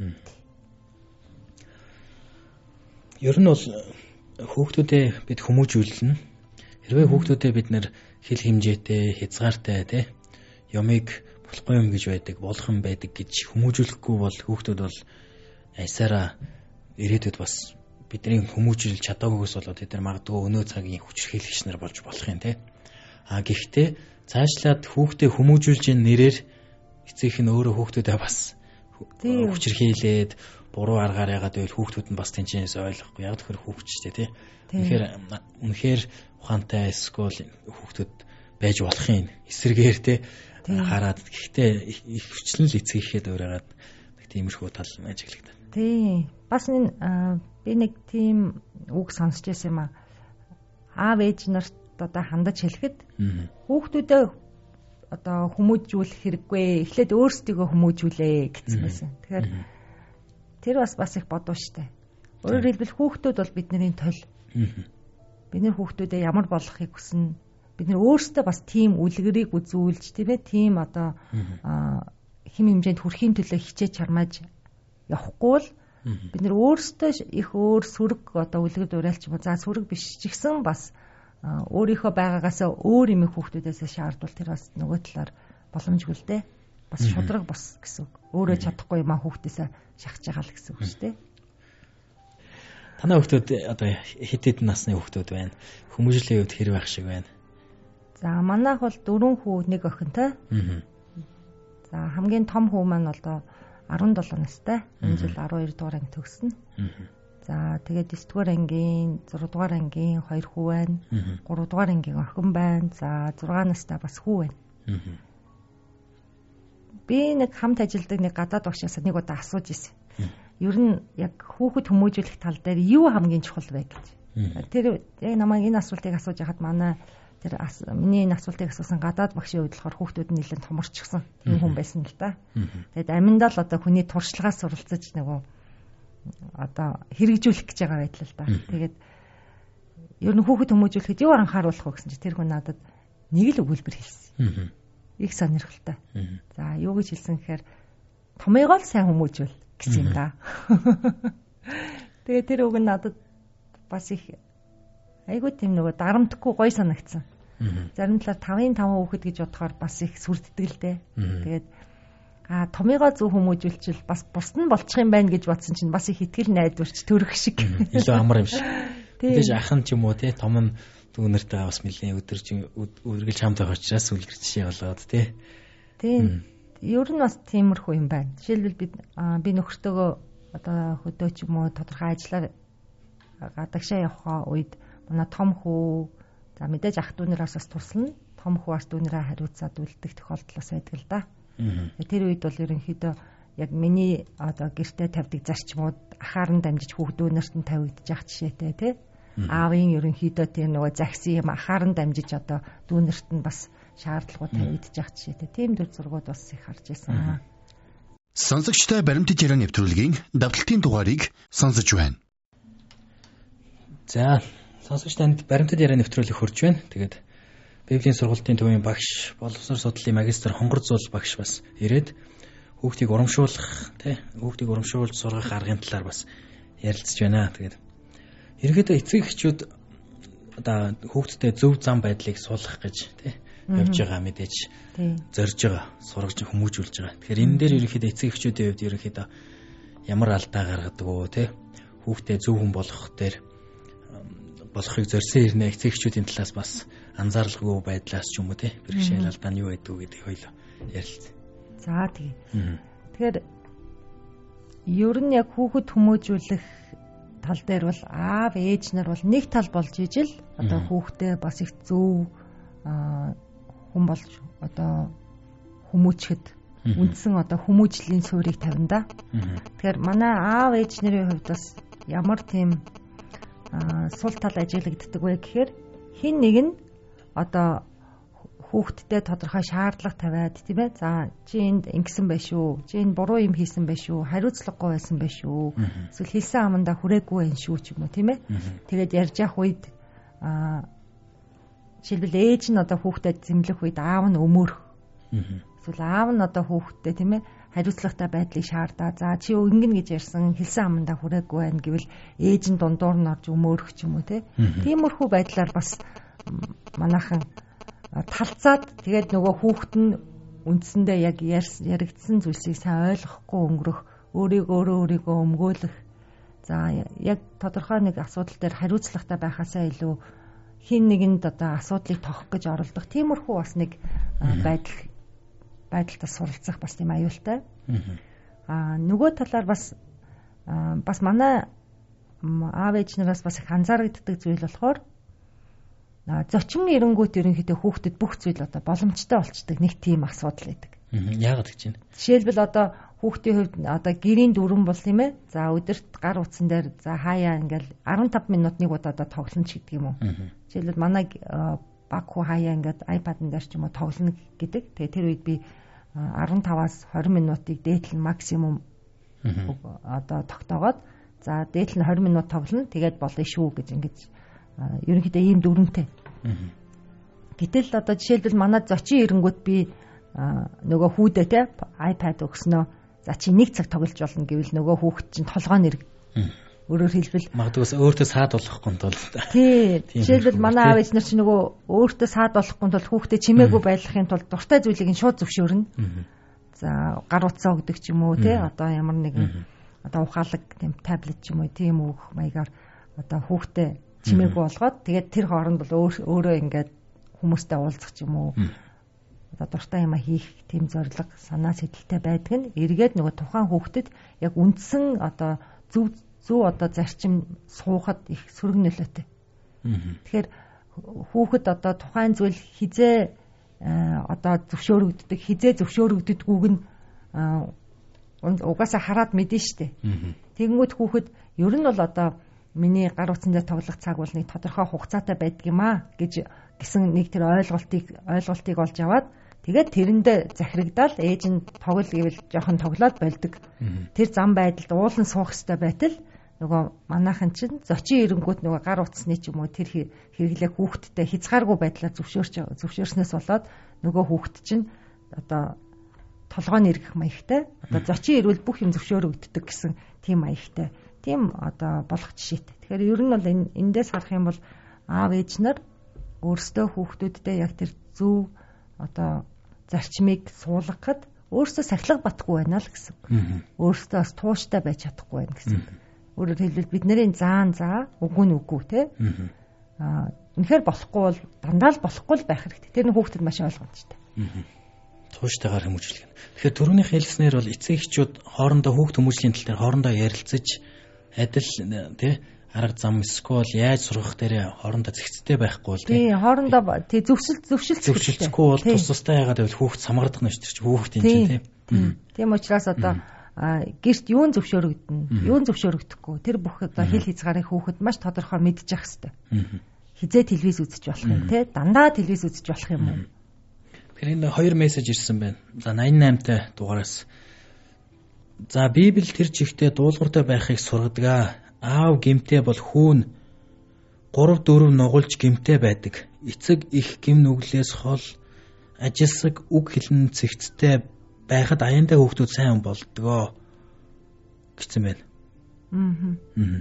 Ер нь бол хүүхдүүдэд бид хүмүүжүүлнэ. Хэрвээ хүүхдүүдэд бид нэр хэл хэмжээтэй, хязгаартай тий ямыг болохгүй юм гэж байдаг, болох юм байдаг гэж хүмүүжүүлэхгүй бол хүүхдүүд бол айсаараа ирээдүйд бас бидний хүмүүжүүлж чадаагүйгээс болоод тэд нар магадгүй өнөө цагийн хүчрхийлэгч нар болж болох юм тий. А гэхдээ цаашлаад хүүхдээ хүмүүжүүлж ин нэрээр эцэг нь өөрөө хүүхдүүдэд бас хүчрхийлээд буруу аргаар яагаад гэвэл хүүхдүүд нь бас тэнцэнээс ойлгохгүй яг тэр хүүхдчтэй тий. Үнэхээр үнэхээр ухаантай эсвэл хүүхдүүд байж болох юм эсэргээр тий хараад гэхдээ ихвчлэн л эцэг ихэд өөрөөд тиймэрхүү тал ажиглагдана. Тий. Бас энэ би нэг тийм үг сонсч байсан юм аа. Аав ээж нарт одоо хандаж хэлэхэд хүүхдүүдээ одоо хүмүүжүүлэх хэрэггүй. Эхлээд өөрсдийгөө хүмүүжүүлээ гэсэн байсан. Тэгэхээр тэр бас бас их бодов штэ. Өөрөөр хэлбэл хүүхдүүд бол бидний тол. Бид нэр хүүхдүүдэд ямар болохыг хүснэ. Бид нэр өөрсдөө бас тийм үлгэрийг үзүүлж тийм ээ тийм одоо хэм хэмжээнд хүрэхийн төлөө хичээж чармааж явахгүй бол бид нэр өөрсдөө их өөр сүрэг одоо үлгэр дуурайлч юм. За сүрэг биш ч гэсэн бас өөрийнхөө байгаагаас өөр юм хүүхдүүдээс шаардвал тэр бас нөгөө талаар боломжгүй л дээ. Бас шудраг бос гэсэн үг. Өөрөө чадахгүй юм а хүүхдээсээ шахаж байгаа л гэсэн үг шүү дээ. Танай хүүхдүүд одоо хэд хэдэн насны хүүхдүүд байна? Хүмүүжлийн үед хэрэг байх шиг байна? За манайх бол дөрвөн хүү нэг охинтой. За хамгийн том хүү маань одоо арван долоо настай. Энэ жил арван хоёр дугаар анги төгснө. За тэгээд дөрөв дугаар ангийн, зураг дугаар ангийн хоёр хүү байна. гурав дугаар ангийн охин байна. За зургаан настай бас хүү байна. Би нэг хамт ажилладаг нэг гадаад багшаас нэг удаа асууж ирсэн. Ер нь яг хүүхэд хүмүүжүүлэх тал дээр юу хамгийн чухал вэ гэж. Тэр яг намайг энэ асуултыг асууж яхад манай тэр миний энэ асуултыг асуусан гадаад багшийн хувьд болохоор хүүхдүүд нь нэлээд томорчихсон. Тийм хүн байсан л да. Тэгээд аминдаа л одоо хүний туршлагаас суралцаж нөгөө одоо хэрэгжүүлэх гэж байгаа байтал л да. Тэгээд ер нь хүүхэд хүмүүжүүлэхэд юу анхааруулах вэ гэсэн чи тэр хүн надад нэг л өгүүлбэр хэлсэн. Их сонирхолтой. За юу гэж хэлсэн гэхээр томьёогоо л сайн хүмүүжүүл гэсэн юм да. Тэгээ тэр үг нь надад бас их айгүй тийм нөгөө дарамтгүй гоё санагдсан. Зарим талаар тавын таван хүүхэд гэж бодохоор бас их сүрддэг л дээ. Тэгээд а томьёогоо зөв хүмүүжүүлчихэл бас бусд нь болчих юм байна гэж бодсон чинь бас их итгэл найдварч төрөх шиг. Илүү амар юм шиг. Тэгэж ахын ч юм уу те том нь дүүнэртэйгээ бас нэлээд өдөрж үргэлж хамт байгаа учраас үлгэр жишээ болоод тий. Тийм. Ер нь бас тиймэрхүү юм байна. Жишээлбэл бид би нөхөртөөгөө одоо хөдөө ч юм уу тодорхой ажиллаар гадагшаа явах үед манай том хүү за мэдээж ах дүүнээс бас туслана. Том хүү ах дүүнэрээ хариуцаад үлдэх тохиолдол бас байдаг л да. Тэр үед бол ерөнхийдөө яг миний одоо гэртээ тавьдаг зарчмууд ахаар нь дамжиж хүүхдүүнэрт нь тавигдчих ах жишээтэй тий. Аавын ерөнхийдөө тэр нөгөө загсан юм ахаар нь дамжиж одоо дүүнэрт нь бас шаардлагууд тавигдчих ах жишээтэй. Тийм төр зургууд бас их харж байсан. Сонсогчтой баримтат яриа нэвтрүүлгийн давталтын дугаарыг сонсож байна. За, сонсогч танд баримтат яриа нэвтрүүлэг хүрч байна. Тэгээд Библийн сургалтын төвийн багш, боловсрол судлалын магистр Хонгор Зуул багш бас ирээд хүүхдийг урамшуулах, тий, хүүхдийг урамшуулж сургах аргын талаар бас ярилцж байна. Тэгээд ерөнхийдөө эцэг эхчүүд одоо хүүхдтэд зөв зам байдлыг суулгах гэж тий явж байгаа мэдээж зорж байгаа, сургаж хүмүүжүүлж байгаа. Тэгэхээр энэ дээр ерөнхийдөө эцэг эхчүүдийн хувьд ерөнхийдөө ямар алдаа гаргадаг уу тий хүүхдээ зөв хүн болгох дээр болохыг зорьсон хэрнээ эцэг эхчүүдийн талаас бас анзаарлаггүй байдлаас ч юм уу тий бэрхшээл алдаа нь юу байдг вэ гэдэг хоёлоо ярилцсан. За тий. Тэгэхээр ер нь яг хүүхэд хүмүүжүүлэх тал дээр бол аав ээж нар бол нэг тал болж ижил одоо хүүхдээ бас их зөв хүн болж одоо хүмүүжихэд үндсэн одоо хүмүүжлийн суурийг тавина да. Тэгэхээр манай аав ээж нарын хувьд бас ямар тийм сул тал ажиглагддаг вэ гэхээр хин нэг нь одоо хүүхдтэй тодорхой шаардлага тавиад тийм ээ. За чи энд ингэсэн байх шүү. Чи энд буруу юм хийсэн байх шүү. Хариуцлагагүй байсан байх шүү. Эсвэл хэлсэн амандаа хүрээгүй байх шүү ч юм уу тийм ээ. Тэгээд ярьж явах үед аа жишээлбэл ээж нь одоо хүүхдэд зэмлэх үед аав нь өмөрөх. Эсвэл аав нь одоо хүүхдэд тийм ээ хариуцлагатай байдлыг шаардаа. За чи ингэн гэж ярьсан хэлсэн амандаа хүрээгүй байх гэвэл ээж нь дундуур нь орж өмөрөх ч юм уу тиймэрхүү байдлаар бас манайхан талцаад тэгээд нөгөө хүүхэд нь үндсэндээ яг яригдсан зүйлсийг сайн ойлгохгүй өнгөрөх, өөрийгөө өөрөө өөрийгөө өмгөөлөх. За яг тодорхой нэг асуудал дээр хариуцлагатай байхаасаа илүү хин нэгэнд одоо асуудлыг тоохох гэж оролдох. Тиймэрхүү бас нэг байдал байдалтай суралцах бас тийм аюултай. Аа нөгөө талаар бас бас манай аав ээж нараас бас их анзаарэгддэг зүйл болохоор зочин эренгүүт ерөнхийдөө хүүхдэд бүх зүйл одоо боломжтой болчдөг нэг тийм асуудал байдаг. Яагаад гэж байна? Жишээлбэл одоо хүүхдийн хувьд одоо гэрийн дүрэн бол тийм ээ. За өдөрт гар утсан дээр за хаяа ингээл арван таван минут нэг удаа тоглоно ч гэдэг юм уу. Жишээлбэл манай баг хүү хаяа ингээд iPad-н дээр ч юм уу тоглоно гэдэг. Тэгээ тэр үед би арван таваас хорин минутыг дээдлэн максимум одоо тогтоогоод за дээдлэн хорин минут тоглоно. Тэгээд болно шүү гэж ингэж ерөнхийдөө ийм дүрмтэй. Гэтэл одоо жишээлбэл манай зочин эренгүүт би нөгөө хүүдээ те iPad өгснөө за чи нэг цаг тоглож болно гэвэл нөгөө хүүхэд чинь толгой нэрэг. Өөрөөр хэлбэл магадгүй өөртөө саад болохгүй тул. Тий. Жишээлбэл манай аав ээж нар чи нөгөө өөртөө саад болохгүй тул хүүхдээ чимээгүй байлгахын тулд дуртай зүйлийг нь шууд зөвшөөрнө. За гар утсаа өгдөг ч юм уу те одоо ямар нэгэн одоо ухаалаг тийм таблет ч юм уу тийм үг маягаар одоо хүүхдээ чимээгүй болгоод тэгээд тэр хооронд бол өөрөө ингээд хүмүүстэй уулзах ч юм уу одоо дуртай юм а хийх тийм зорилго санаа сэтгэлтэй байдаг нь эргээд нөгөө тухайн хүүхдэд яг үндсэн одоо зөв зөв одоо зарчим суухад их сөрөг нөлөөтэй. Тэгэхээр хүүхэд одоо тухайн зүйл хизээ одоо зөвшөөрөгддөг хизээ зөвшөөрөгддөггүйг нь угаасаа хараад мэдэн штэ. Тэгэнгүүт хүүхэд ер нь бол одоо миний гар утсан дээр тоглох цаг бол нэг тодорхой хугацаатай байдаг юм аа гэж гисэн нэг тэр ойлголтыг ойлголтыг олж аваад тэгээд тэрэндээ захирагдаад ээж нь тоглол гэвэл жоохон тоглоод болдог. Тэр зам байдалд уулан суух хэрэгтэй байтал нөгөө манайхан чинь зочин эренгүүт нөгөө гар утасны ч юм уу тэр хэрэглээ хүүхдтэй хязгааргүй байдлаар зөвшөөрч зөвшөөрснөөс болоод нөгөө хүүхд чинь одоо толгой нэргэх маягтай одоо зочин ирвэл бүх юм зөвшөөрөгддөг гэсэн тийм маягтай. Тийм одоо болох жишээтэй. Тэгэхээр ер нь бол эндээс харах юм бол аав ээж нар өөрсдөө хүүхдүүдтэй яг тэр зөв одоо зарчмыг суулгахад өөрсдөө сахилга батхгүй байна л гэсэн. Өөрсдөө бас тууштай байж чадахгүй байна гэсэн. Өөрөөр хэлбэл бид нарын заан заа үгүй нь үгүй те. Аа үнэхээр болохгүй бол дандаа л болохгүй л байх хэрэгтэй. Тэр нь хүүхдэд маш ойлгомжтой. Тууштайгаар хүмүүжлэх. Тэгэхээр түрүүний хэлснээр бол эцэг эхчүүд хоорондоо хүүхд хүмүүжлийн тал дээр хоорондоо ярилцаж адил тий арга зам эсвэл яаж сургах дээр хоорондоо зэгцтэй байхгүй бол тий хоорондоо тий зөвшөл зөвшөлт зөвшөлтгүй бол тус тустай яагаад гэвэл хүүхд самгардах нь шүү дээ хүүхдийн чинь тий. Тийм учраас одоо гэрт юун зөвшөөрөгдөнө юун зөвшөөрөгдөхгүй тэр бүх одоо хэл хязгаарыг хүүхэд маш тодорхой мэдчих хэвээр. Хизээ телевиз үзэж болох юм тий дандаа телевиз үзэж болох юм уу. Тэгэхээр энэ хоёр мессеж ирсэн байна. За восемьдесят восемь та дугаараас за Библи тэр чигтээ дуулууртай байхыг сургадаг. Аав гэмтэй бол хүүн гурав дөрөв нугалж гэмтэй байдаг. Эцэг их гэм нүглээс хол ажилсаг үг хэлэн цэгцтэй байхад аяндаа хүүхдүүд сайн болдгоо гэсэн байна. Аа.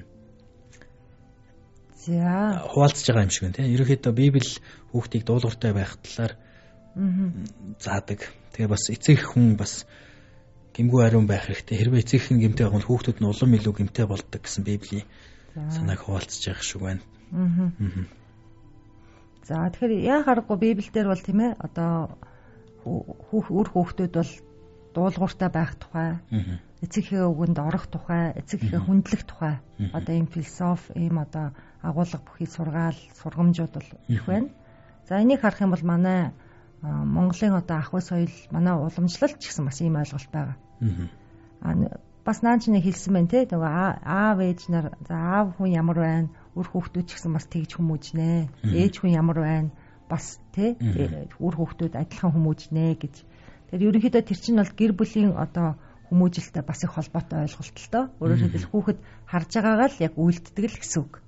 За хуваалцж байгаа юм шиг байна тийм. Ерөнхийдөө Библи хүүхдийг дуулууртай байх талаар заадаг. Тэгээ бас эцэг хүн бас гэмгүй ариун байх хэрэгтэй. Хэрвээ эцэг хэн гэмтэй байх бол хүүхдүүд нь улам илүү гэмтэй болдог гэсэн Библийн санааг хуваалцж байгаа шиг байна. Аа. За тэгэхээр яа харахгүй Библиэлд бол тийм ээ одоо хүүх үр хүүхдүүд бол дуулууртай байх тухай, эцэгхээ үгэнд орох тухай, эцэгхээ хүндлэх тухай одоо ийм философи, ийм одоо агуулга бүхий сургаал, сургамжууд бол их байна. За энийг харах юм бол манай Монголын одоо ахуй соёл, манай уламжлалт ч гэсэн бас ийм ойлголт байгаа. Аа бас наач нэг хэлсэн байна те. Нөгөө аав ээж нар за аав хүн ямар байна, үр хүүхдүүд ч гэсэн бас тэгж хүмүүжнэ. Ээж хүн ямар байна, бас тий үр хүүхдүүд адилхан хүмүүжнэ гэж. Тэгэхээр ерөнхийдөө тэр чинь бол гэр бүлийн одоо хүмүүжилтэй бас их холбоотой ойлголт л доо. Өөрөөр хэлбэл хүүхэд харж байгаагаа л яг үйлддэг л гэсэн үг.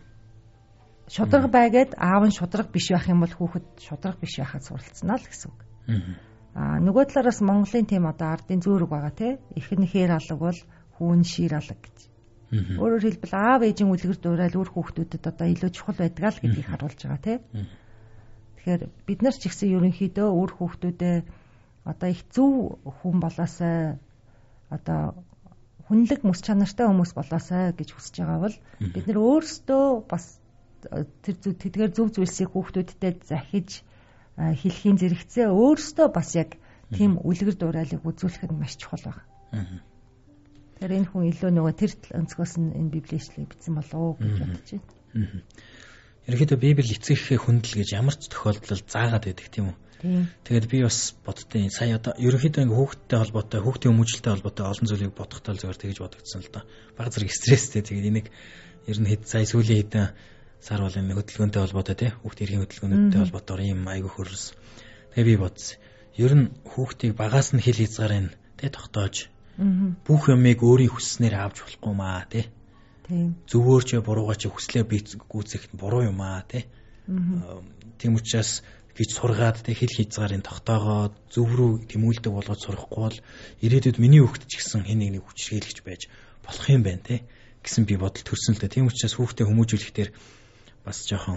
Шудраг байгаад аав нь шудраг биш байх юм бол хүүхэд шудраг биш байхад суралцсанаа л гэсэн үг. Аа нөгөө талаараас Монголын тийм одоо ардын зөөрөг байгаа тий. Эхнэхээр алга бол хүүн шир алга гэж. Өөрөөр хэлбэл аав ээжийн үлгэр дуурайл үр хүүхдүүдэд одоо илүү чухал байдаг л гэдгийг харуулж байгаа тий. Тэгэхээр бид нар ч ихсэн ерөнхийдөө үр хүүхдүүдээ одоо их зөв хүн болоосай одоо хүнлэг мэс чанартай хүмүүс болоосай гэж хүсэж байгаа бол бид нар өөрсдөө бас тэр тэдгээр зөв зүйлсийг хүүхдүүдтэй захиж хэлхийн зэрэгцээ өөрсдөө бас яг тийм үлгэр дуурайлыг үзүүлэх нь маш чухал байна. Тэр энэ хүн илүү нөгөө тэр өнцгөөс нь энэ библиэслийг бичсэн болов уу гэж бодож байна. Ерөнхийдөө Библи эцэгхээ хүндэл гэж ямар ч тохиолдолд заагаад байдаг тийм үү? Тэгээд би бас боддтой сая одоо ерөнхийдөө ингээ хүүхдтэй холбоотой, хүүхдийн хүмүүжлэлтэй холбоотой олон зүйлийг бодохдоо зүгээр тэгж бодогдсон л доо. Баг зэрэг стресстэй тэгээд энийг ер нь хэд сая сүүлийн хэдэн сар бол энэ хөдөлгөөнтэй холбоотой тий хүүхд эрхийн хөдөлгөөнтэй холбоотой ийм айгүй хөрс. Тэгээ би бодсон. Ер нь хүүхдийг багаас нь хэл хязгаарыг тий тогтоож бүх юмыг өөрийн хүсснээр авч болохгүй маа тий. Тийм. Зөвөр ч буруугаа ч хүслээ гүйцэхэд буруу юм аа тий. Тийм учраас гэж сургаад тэг хэл хязгаарыг тогтоогоод зөв рүү тэмүүлдэг болгоод сурахгүй бол ирээдүйд миний хүүхэд ч гэсэн хэн нэгний хүчрхийлэгч байж болох юм байна те гэсэн би бодол төрсөн л дээ. Тийм учраас хүүхдээ хүмүүжүүлэхдээ бас жоохон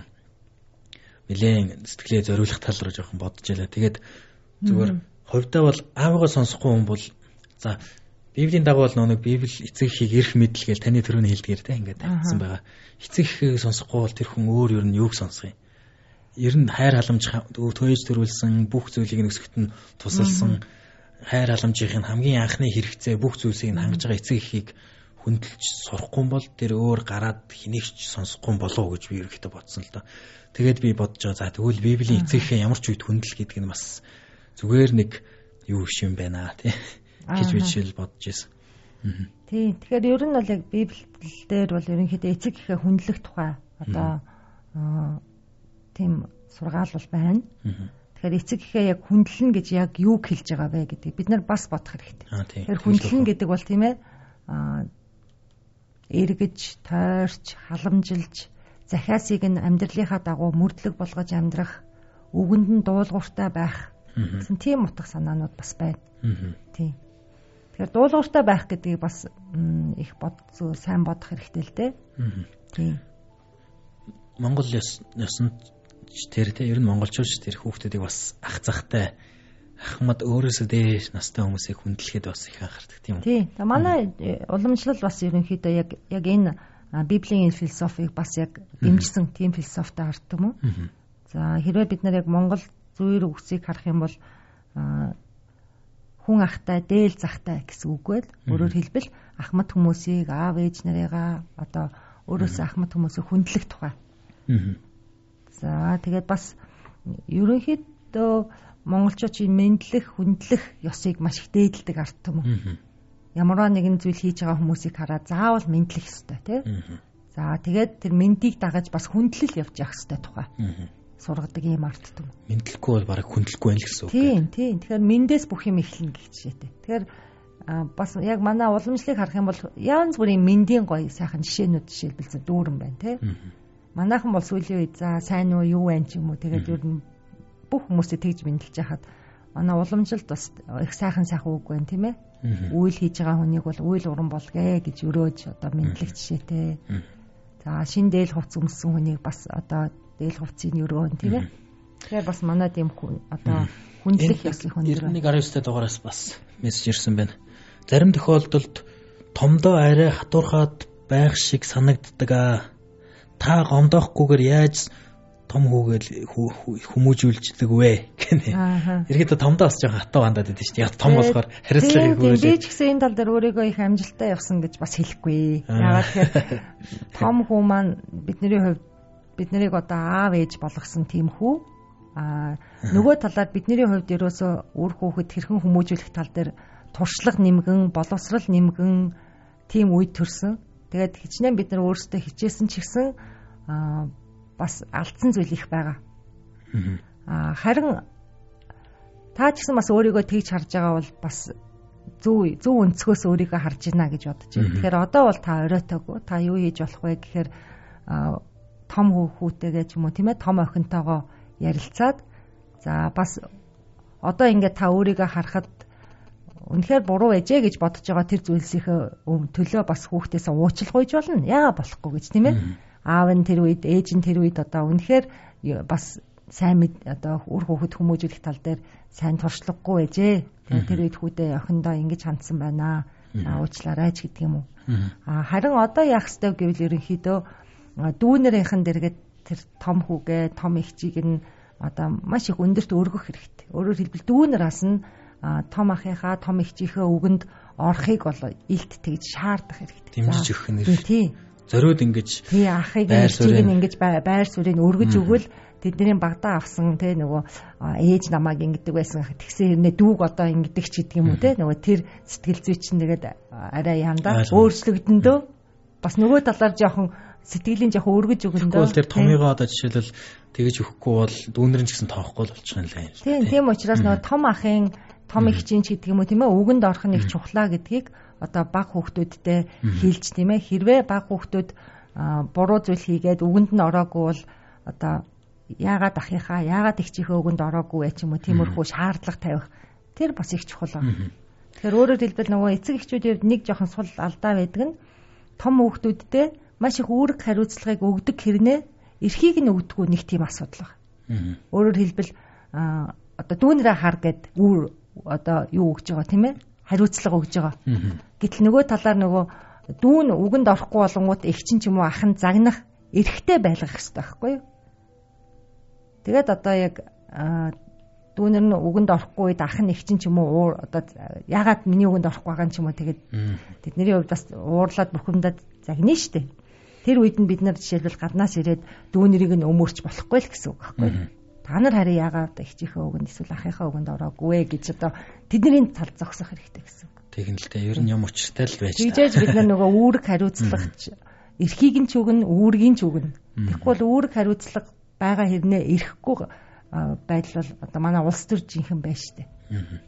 нэлээд сэтгэлээ зориулах тал руу жоохон бодож ялаа. Тэгээд зүгээр хувьдаа бол аавгаа сонсохгүй хүн бол за Библийн дагуу бол нэг Библи эцэг эхийг эрх мэдэл гэж таны төрөний хэлдгээр те ингээд тавьсан байгаа. Эцэг эхийг сонсохгүй бол тэр хүн өөр ер нь юуг сонсох юм? Ер нь хайр халамж төөж төрүүлсэн бүх зүйлийг өсгөхт нь тусалсан хайр халамжийн хамгийн анхны хэрэгцээ бүх зүйлсийг хангаж байгаа эцэг эхийг хүндэлж сурахгүй бол тэр өөр гараад хинэгч сонсохгүй болов гэж би ерөөхдөө бодсон л доо. Тэгээд би бодож байгаа. За тэгвэл Библийн эцэг эхээ ямар ч үед хүндэл гэдэг нь бас зүгээр нэг юу биш юм байна тий гэж би жишээл бодож байсан. Тий. Тэгэхээр ер нь бол яг Библиэлд бол ерөнхийдөө эцэг эхээ хүндлэх тухай одоо тийм сургаал бол байна. Тэгэхээр эцэг эхээ яг хүндлэн гэж яг юу хэлж байгаа вэ гэдэг бид нар бас бодох хэрэгтэй. Тэгэхээр хүндлэн гэдэг бол тийм ээ эргэж, тойрч, халамжилж, захиасыг нь амьдралынхаа дагуу мөрдлөг болгож амьдрах, үгэнд нь дуулууртай байх гэсэн тийм утга санаанууд бас байна. Тийм. Тэгэхээр дуулууртай байх гэдгийг бас их бодзоо сайн бодох хэрэгтэй л дээ. Тийм. Монгол ёсонд тэр тэ ер нь монголчууд тэр хүүхдүүдийг бас ах захтай ахмад өөрөөсөө дээш настай хүмүүсийг хүндлэхэд бас их анхаардаг тийм үү? Тийм. Манай уламжлал бас ерөнхийдөө яг яг энэ Библийн философиг бас яг дэмжсэн тийм философтой харддаг юм уу? За хэрвээ бид нар яг монгол зүйр үгсийг харах юм бол хүн ахтай, дээл захтай гэсэн үг байл. Өөрөөр хэлбэл ахмад хүмүүсийг аав ээж нарыгаа одоо өөрөөсөө ахмад хүмүүсийг хүндлэх тухай. За тэгээд бас ерөнхийдөө монголчууд мэдлэх, хүндлэх ёсыг маш их дээдэлдэг ард юм уу? Ямарваа нэгэн зүйл хийж байгаа хүмүүсийг хараад заавал мэдлэх ёстой тий. За тэгээд тэр мэндийг дагаж бас хүндлэл явж явах ёстой тухай. Сургадаг юм ард юм. Мэдлэхгүй бол бараг хүндлэхгүй байх гэсэн үг. Тийм, тийм. Тэгэхээр мэндээс бүх юм эхэлнэ гэх жишээтэй. Тэгэхээр бас яг манай уламжлалыг харах юм бол янз бүрийн мэндийн гоё сайхан жишээнүүд жишээлбэл дүүрэн байна тий. Манайхан бол сүүлийн үед за сайн уу юу вэ ч юм уу тэгээд ер нь бүх хүмүүстэй тэгж мэдлж яхад манай уламжилт бас их сайхан сайхан үг байна тийм ээ. Үйл хийж байгаа хүнийг бол үйл уран болгоё гэж өрөөж одоо мэдлэх жишээтэй. За шин дээл хувц өмссөн хүнийг бас одоо дээл хувцыг өрөөн тийм ээ. Тэгэхээр бас манай тийм хүн одоо хүндлэх ёслох хүн дэр. нэг аравын девять дугаараас бас мессеж ирсэн байна. Зарим тохиолдолд томдоо арай хатуурхаад байх шиг санагддаг аа. Та гомдохгүйгээр яаж том хүүгээл хүмүүжүүлждэг вэ гэнэ. Ерөөдөө томдоо бас жоохон хатуу хандаад байдаг шүү дээ. Яг том болохоор хариуцлагыг хөрөөлөө. Би ч гэсэн энэ тал дээр өөрийгөө их амжилттай явсан гэж бас хэлэхгүй. Яагаад гэхээр том хүү маань бидний хувьд биднийг одоо аав ээж болгосон тийм хүү. Аа нөгөө талаар бидний хувьд ерөөсөө үр хүүхэд хэрхэн хүмүүжүүлэх тал дээр туршлага нэмгэн, боловсрал нэмгэн тийм үед төрсөн. Тэгээд хичнээн бид нар өөрсдөө хичээсэн ч гэсэн аа бас алдсан зүйл их байгаа. Аа харин та ч гэсэн бас өөрийгөө тэгж харж байгаа бол бас зөв зөв өнцгөөс өөрийгөө харж байна гэж бодож байна. Тэгэхээр одоо бол та оройтойгоо та юу хийж болох вэ гэхээр том хүүхүүтэйгээ ч юм уу тийм ээ том охинтойгоо ярилцаад за бас одоо ингээд та өөрийгөө харахад үнэхээр буруу ээжээ гэж бодож байгаа тэр зүйлсийнхээ төлөө бас хүүхдээсээ уучлах үйж болно. Яагаад болохгүй гэж тийм ээ. Аав нь тэр үед ээж нь тэр үед одоо үнэхээр бас сайн мэд одоо үр хүүхэд хүмүүжүүлэх тал дээр сайн туршлагагүй ээжээ. Тэр үед хүүдээ охиндоо ингэж хандсан байна. Уучлаарай ч гэдэг юм уу. А харин одоо яах ёстой гэвэл ерөнхийдөө дүүнэрийнхэн дэргээд тэр том хүүгээ, том эгчийг нь одоо маш их өндөрт өргөх хэрэгтэй. Өөрөөр хэлбэл дүүнэраас нь том ахыхаа, том эгчийнхээ үгэнд орохыг бол илт тэгж шаардах хэрэгтэй. Дэмжиж өгөх нь тий. Зориуд ингэж тий ахыг эгчийг нь ингэж байр суурийг өргөж өгвөл тэдний багтаа авсан те нөгөө ээж намайг ингэдэг байсан тэгсэн хэрнээ дүүг одоо ингэдэг ч гэдэг юм уу те нөгөө тэр сэтгэл зүй чинь тэгээд арай яндаа өөрчлөгдөндөө бас нөгөө талаар жоохон сэтгэлийн жоохон өргөж өгөндөө бол тэр томьёогоо одоо жишээлбэл тэгэж өгөхгүй бол дүүнэр нь ч гэсэн тоохгүй л болчих юм лээ. Тийм тийм учраас нөгөө том ахын том эгчийн ч гэдэг юм уу тийм ээ үгэнд орох нь их чухлаа гэдгийг одоо баг хүүхдүүдтэй хэлж тийм ээ хэрвээ баг хүүхдүүд буруу зүйл хийгээд үгэнд нь ороогүй бол одоо яагаад ахихаа яагаад эгчийнхээ үгэнд ороогүй вэ ч юм уу тиймэрхүү шаардлага тавих тэр бас их чухал байна. Тэгэхээр өөрөөр хэлбэл нөгөө эцэг эхчүүдийн нэг жоохон сул алдаа байдаг нь том хүүхдүүдтэй маш их үүрэг хариуцлагыг өгдөг хэрнээ эрхийг нь өгдөггүй нэг тийм асуудал байна. Өөрөөр хэлбэл одоо дүүнрээ хар гэд үүр одоо юу өгж байгаа тийм ээ хариуцлага өгж байгаа. Гэтэл нөгөө талаар нөгөө дүүн үгэнд орохгүй болонгууд эгчин ч юм уу ах нь загнах эрхтэй байлгах хэрэгтэй байхгүй юу? Тэгээд одоо яг дүүнэр нь үгэнд орохгүй үед ах нь эгчин ч юм уу одоо ягаад миний үгэнд орохгүй байгаа ч юм уу тэгээд тэдний хувьд бас уурлаад бухимдаад загнаа штэ. Тэр үед нь бид нар жишээлбэл гаднаас ирээд дүүнэрийг нь өмөрч болохгүй л гэсэн үг байхгүй юу? Та нар харин яагаад эгчийнхээ үгэнд эсвэл ахийнхаа үгэнд ороогүй гэж одоо тэдний тал зогсох хэрэгтэй гэсэн үг. Тэгэн л дээ ер нь юм учиртай л байж та. Тэгжээж бид нар нөгөө үүрэг хариуцлагч эрхийг нь ч өгнө, үүргийг нь ч өгнө. Тэгэхгүй бол үүрэг хариуцлага байгаа хэрнээ ирэхгүй байдал бол одоо манай улс төр жинхэнэ байна шүү дээ.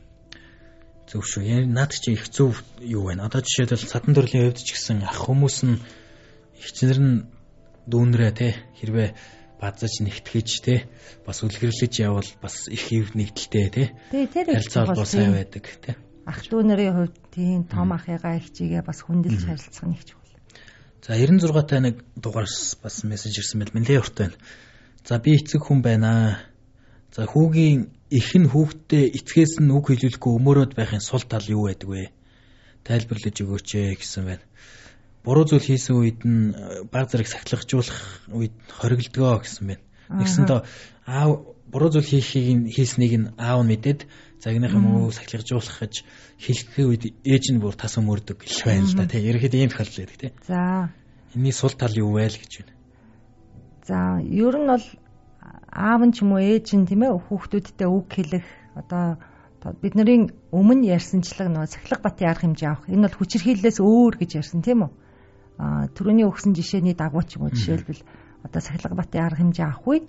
Зөв шүү. Наад чи их зөв юу вэ? Одоо жишээлбэл садан төрлийн хувьд ч гэсэн ах хүмүүс нь ихчнэр нь дүүнрээ те хэрвээ базаж нэгтгэж те бас үлгэрлэж явал бас их хэв нэгдэлтэй те. Харилцаа бол сайн байдаг те. Ах дүүнэрийн хувьд тийм том ахыгаа ихчигээ бас хүндэлж харилцах нь их чухал. За девяносто шесть та нэг дугаараас бас мессеж ирсэн байл нэлээ урт байна. За би эцэг хүн байна. За хүүгийн их нь хүүхдээ эцгээс нь үг хэлүүлэхгүй өмөрөөд байхын сул тал юу байдаг вэ? Тайлбарлаж өгөөч ээ гэсэн байна. Буруу зүйл хийсэн үед нь баг зэрэг сахилгажуулах үед хориглодгоо гэсэн байна. Нэгсэндээ аав буруу зүйл хийхийг хийснийг нь аав нь мэдээд загнах юм уу сахилгажуулах гэж хэлэх үед ээж нь бүр тас өмөрдөг гэх байна л да. Тэ ерөөхдөө ийм тохиолдол байдаг тий. За. Энийний сул тал юу вэ л гэж байна. За ер нь бол аав нь ч юм уу ээж нь тийм ээ хүүхдүүдтэй үг хэлэх одоо бидний өмнө ярьсанчлаг нөгөө сахилга батын арга хэмжээ авах энэ бол хүчирхийллээс өөр гэж ярьсан тийм үү? А түрүүний өгсөн жишээний дагуу ч юм уу жишээлбэл одоо сахилга батын арга хэмжээ авах үед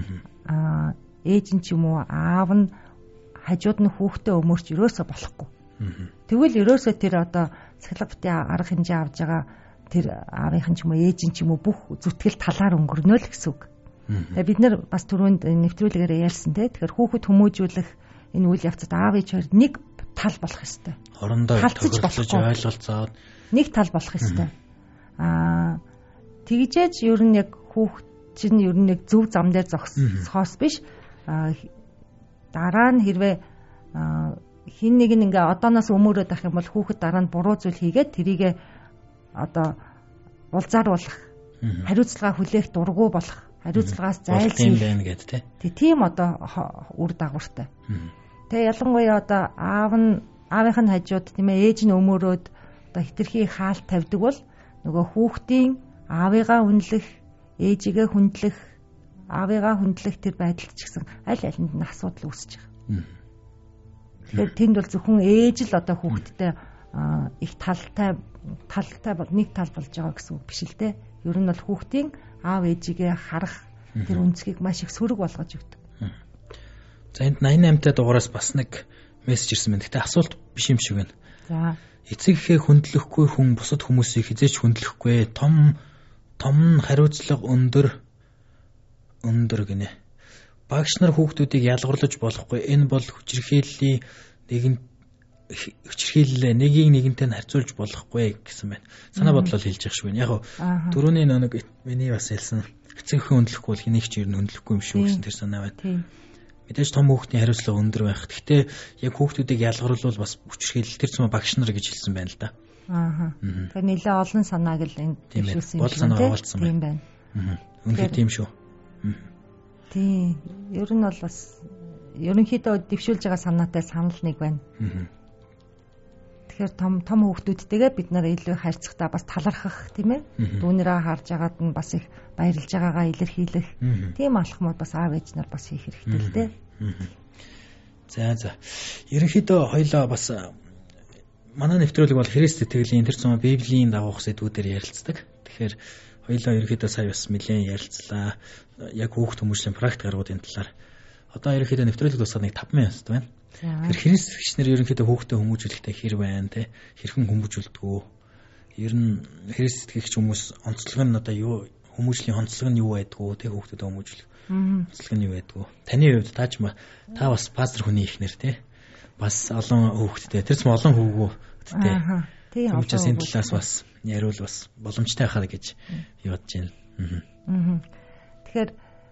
а ээж нь ч юм уу аав нь хажууд нь хүүхдээ өмөрч өрөөсө болохгүй. Тэгвэл өрөөсө тэр одоо сахилга батын арга хэмжээ авж байгаа тэр аавынхан ч юм уу ээж нь ч юм уу бүх зүтгэл талаар өнгөрнө л гэсэн үг. Тэгээ бид нар бас түрүүнд нэвтрүүлгээр ярьсан те. Тэгэхээр хүүхэд хүмүүжүүлэх энэ үйл явцад аав ээж хоёр нэг тал болох ёстой. Хорондоо тохиолдож ойлголцоод нэг тал болох ёстой. Аа тэгжээж ер нь яг хүүхэд чинь ер нь яг зөв зам дээр зогсохоос биш. Аа дараа нь хэрвээ хин нэг нь ингээ одооноос өмөрөөд ах юм бол хүүхэд дараа нь буруу зүйл хийгээд тэрийгэ одоо улзааруулах, хариуцлага хүлээх дургу болох, хариуцлагаас зайлсхийх байна гэдэг тий. Тийм одоо үр дагавартай. Тэгээ ялангуяа одоо аав нь аавынх нь хажууд тийм ээ ээж нь өмөрөөд одоо хитрхи хаалт тавьдаг бол нөгөө хүүхдийн аавыгаа хүндлэх, ээжигээ хүндлэх, аавыгаа хүндлэх тэр байдалд ч гэсэн аль алинд нь асуудал үүсэж байгаа. Тэгэхээр тэнд бол зөвхөн ээж л одоо хүүхдтэй их талтай талтай бол нэг тал болж байгаа гэсэн үг биш л дээ. Ер нь бол хүүхдийн аав ээжигээ харах тэр үнцгийг маш их сөрөг болгож өгдөг. За энд восемьдесят восемь-тай дугаараас бас нэг мессеж ирсэн байна. Гэтэ асуулт биш юм шиг байна. За. Эцэг эхээ хөндлөхгүй хүн бусад хүмүүсийг хизээч хөндлөхгүй. Том том хариуцлага өндөр өндөр гинэ. Багш нар хүүхдүүдийг ялгарлаж болохгүй. Энэ бол хүчирхийллийн нэгэн хүчирхийлэл нэгийг нэгэнтэй нь харьцуулж болохгүй гэсэн байна. Санаа бодлол хэлж явах шиг байна. Яг нь дөрөвний нэг миний бас хэлсэн эцэг эхээ хөндлөхгүй бол хэнийг ч ер нь хөндлөхгүй юм шүү гэсэн тэр санаа байна. Мэдээж том хүүхдийн хариуцлага өндөр байх. Гэхдээ яг хүүхдүүдийг ялгаруулвал бас хүчирхийлэл тэр зам багш нар гэж хэлсэн байна л да. Аа. Тэгэхээр нэлээ олон санааг л энд төвшүүлсэн юм тийм байна. Аа. Үнэхээр тийм шүү. Тийм. Ер нь бол бас ерөнхийдөө дэвшүүлж байгаа санаатай санал нэг байна. Аа. Тэгэхээр том том хүүхдүүдтэйгээ бид нар илүү харьцахтаа бас талархах тийм ээ. Дүүнэрээ харж агаад нь бас их баярлж байгаагаа илэрхийлэх. Тийм алхмууд бас аав ээж нар бас хийх хэрэгтэй л дээ. За за. Ерөнхийдөө хоёлоо бас манай нэвтрүүлэг бол Христ итгэлийн тэр зам Библийн дагуух сэдвүүдээр ярилцдаг. Тэгэхээр хоёлоо ерөнхийдөө сая бас нэлээд ярилцлаа. Яг хүүхд хүмүүжлийн практик аргуудын талаар. Одоо ерөнхийдөө нэвтрүүлэг дуусаад нэг таван минут байна. Тэр Христ итгэгчнэр ерөнхийдөө хүүхдээ хүмүүжүүлэхдээ хэр байна те? Хэрхэн хүмүүжүүлдэг үү? Ер нь Христ итгэгч хүмүүс онцлог нь одоо юу хүмүүжлийн онцлог нь юу байдгүй те хүүхдүүдэд хүмүүжүүлэх. Онцлог нь юу байдгүй. Таны хувьд тааж ма та бас пастор хүний ихнэр те? Бас олон хүүхдтэй тэр ч олон хүүгүүдтэй. Тийм учраас энэ талаас бас яриул бас боломжтой хаа гэж бодож байна. Аа. Тэгэхээр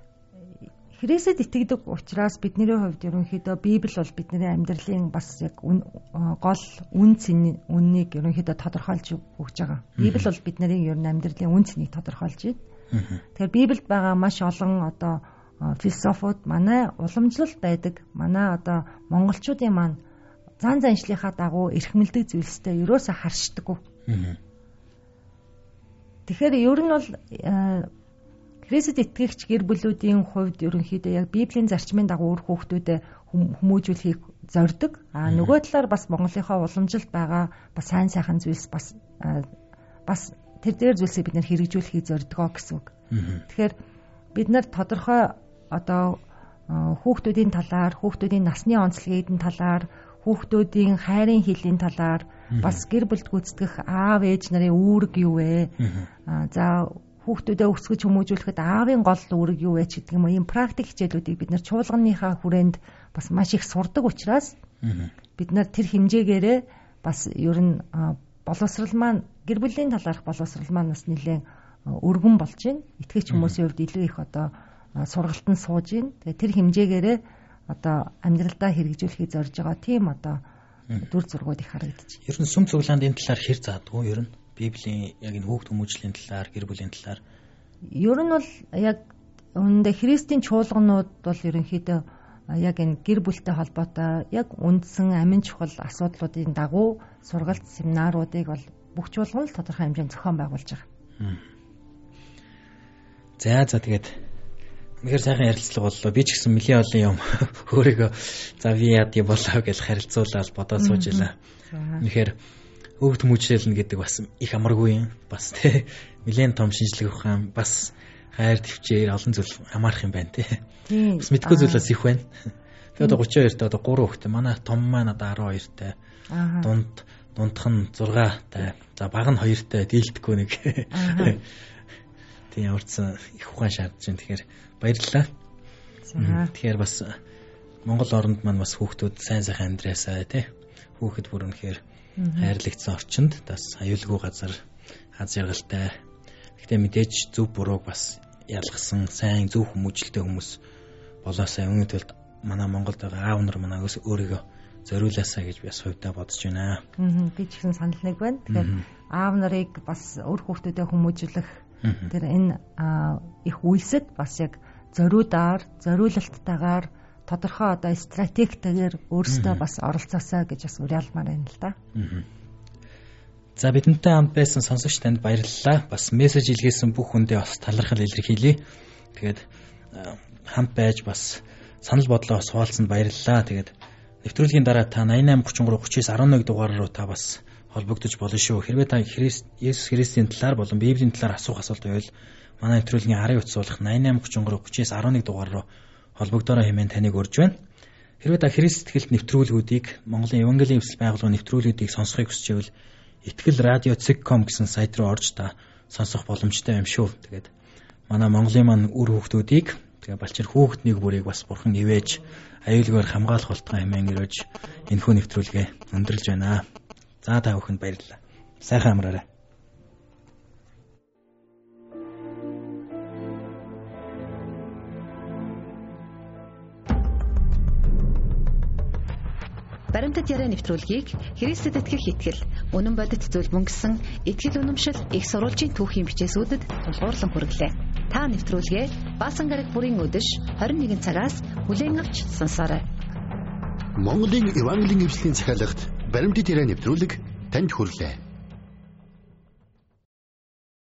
Христэд итгэдэг учраас бидний хувьд ерөнхийдөө Библи бол бидний амьдралын бас яг гол үн цэн үннийг ерөнхийдөө тодорхойлж өгч байгаа. Библи бол бидний ер нь амьдралын үн цэнийг тодорхойлж байна. Тэгэхээр Библиэд байгаа маш олон одоо философууд манай уламжлал байдаг. Манай одоо монголчуудын маань зан заншлийнхаа дагуу эрхмэлдэг зүйлстэй ерөөсө харшдаггүй. Тэгэхээр ер нь бол Христэд итгэгч гэр бүлүүдийн хувьд ерөнхийдөө яг Библийн зарчмын дагуу өөр хүүхдүүдэд хүмүүжүүлэхийг зорддог. А нөгөө талаар бас Монголынхаа уламжилт байгаа бас сайн сайхан зүйлс бас бас тэр дээр зүйлсийг бид нэр хэрэгжүүлэхийг зордгоо гэсэн үг. Тэгэхээр бид нар тодорхой одоо хүүхдүүдийн талаар, хүүхдүүдийн насны онцлогийн талаар, хүүхдүүдийн хайрын хилийн талаар бас гэр бүлд гүйцэтгэх аав ээж нарын үүрэг юу вэ? За хүүхдүүдэд өсгөж хүмүүжүүлэхэд аавын гол үүрэг юу вэ гэдэг юм уу? Ийм практик хичээлүүдийг бид нар чуулганыхаа хүрээнд бас маш их сурдаг учраас бид нар тэр хэмжээгээрээ бас ер нь боловсрал маань гэр бүлийн талаарх боловсрал маань бас нэлээд өргөн болж байна. Итгэгч хүмүүсийн хувьд илүү их одоо сургалтанд сууж байна. Тэгээ тэр хэмжээгээрээ одоо амьдралдаа хэрэгжүүлэхийг зорж байгаа тийм одоо дүр зургууд их харагдаж байна. Ер нь сүм цуглаанд энэ талаар хэр заадгүй ер нь Библийн яг энэ хүүхд хүмүүжлийн талаар, гэр бүлийн талаар ер нь бол яг үүндээ Христийн чуулганууд бол ерөнхийдөө яг энэ гэр бүлтэй холбоотой яг үндсэн амин чухал асуудлуудын дагуу сургалт семинаруудыг бол бүх чуулган л тодорхой хэмжээнд зохион байгуулж байгаа. За за тэгээд үнэхээр сайхан ярилцлага боллоо. Би ч гэсэн нэлийн олон юм өөрийгөө за би яад юм болоо гэж харилцуулаад бодоод сууж илаа. Үнэхээр хүүхд хүмүүжлэл гэдэг бас их амаргүй юм. Бас тий нэлээд том шинжлэх ухаан бас хайр төвчээр олон зүйл хамаарах юм байна тий. Бас мэдгүй зүйлээс их байна. Би одоо тридцать хоёр та одоо гурван хүүхэдтэй. Манай том маань одоо арван хоёр-тай. Дунд дундх нь зургатай. За баг нь хоёр-тай дийлдэхгүй нэг. Тийм ямарчсан их ухаан шаардж байна. Тэгэхээр баярлалаа. Тэгэхээр бас Монгол оронд маань бас хүүхдүүд сайн сайхан амьдраасаа тий. Хүүхэд бүр үнэхээр хайрлагдсан орчинд бас аюулгүй газар аз жаргалтай. Гэхдээ мэдээж зөв бурууг бас ялгсан сайн зөв хүмүүжлтэй хүмүүс болоосаа өнөөдөр тулд манай Монголд байгаа аав нар манай өөрийгөө зориулаасаа гэж би бас хувьдаа бодож байна. Аа би ч гэсэн санал нэг байна. Тэгэхээр аав нарыг бас өөр хүүхдүүдэд хүмүүжүүлэх тэр энэ их үйлсэд бас яг зориудаар, зориулалттайгаар тодорхой одоо стратегтэйгээр өөрсдөө бас оролцоосаа гэж бас уриалмаар байна л да. За бидэнтэй хамт байсан сонсогч танд баярлалаа. Бас мессеж илгээсэн бүх хүндээ бас талархал илэрхийлье. Тэгээд хамт байж бас санал бодлоо суулцсанд баярлалаа. Тэгээд нэвтрүүлгийн дараа та восемь восемь три три девять один нэг дугаар руу та бас холбогдож болно шүү. Хэрвээ та Христ Есүс Христийн талаар болон Библийн талаар асуух асуулт байвал манай нэвтрүүлгийн арын утас болох восемь восемь три три девять один нэг дугаар руу холбогдороо хэмээн таныг урьж байна. Хэрвээ та Христ итгэлт нэвтрүүлгүүдийг Монголын Евангелийн эвсэл байгууллагын нэвтрүүлгүүдийг сонсохыг хүсч байвал Итгэл радио цэг точка ком гэсэн сайт руу орж та сонсох боломжтой юм шүү. Тэгээд манай Монголын маань үр хүүхдүүдийг тэгээ балчир хүүхднийг бүрийг бас бурхан ивэж аюулгаар хамгаалах болтгоо хэмээн ирэж энэхүү нэвтрүүлгээ өндөрлж байна. За та бүхэнд баярлалаа. Сайхан амраарай. Баримтат яриа нэвтрүүлгийг Христэд итгэх итгэл, үнэн бодит зүйл мөн гэсэн итгэл үнэмшил их сурвалжийн түүхийн бичээсүүдэд тулгуурлан хүргэлээ. Та нэвтрүүлгээ Баасан гараг бүрийн өдөш хорин нэгэн цагаас бүлээн авч сонсоорой. Монголын Евангелийн эвслийн захиалагт баримтат яриа нэвтрүүлэг танд хүрлээ.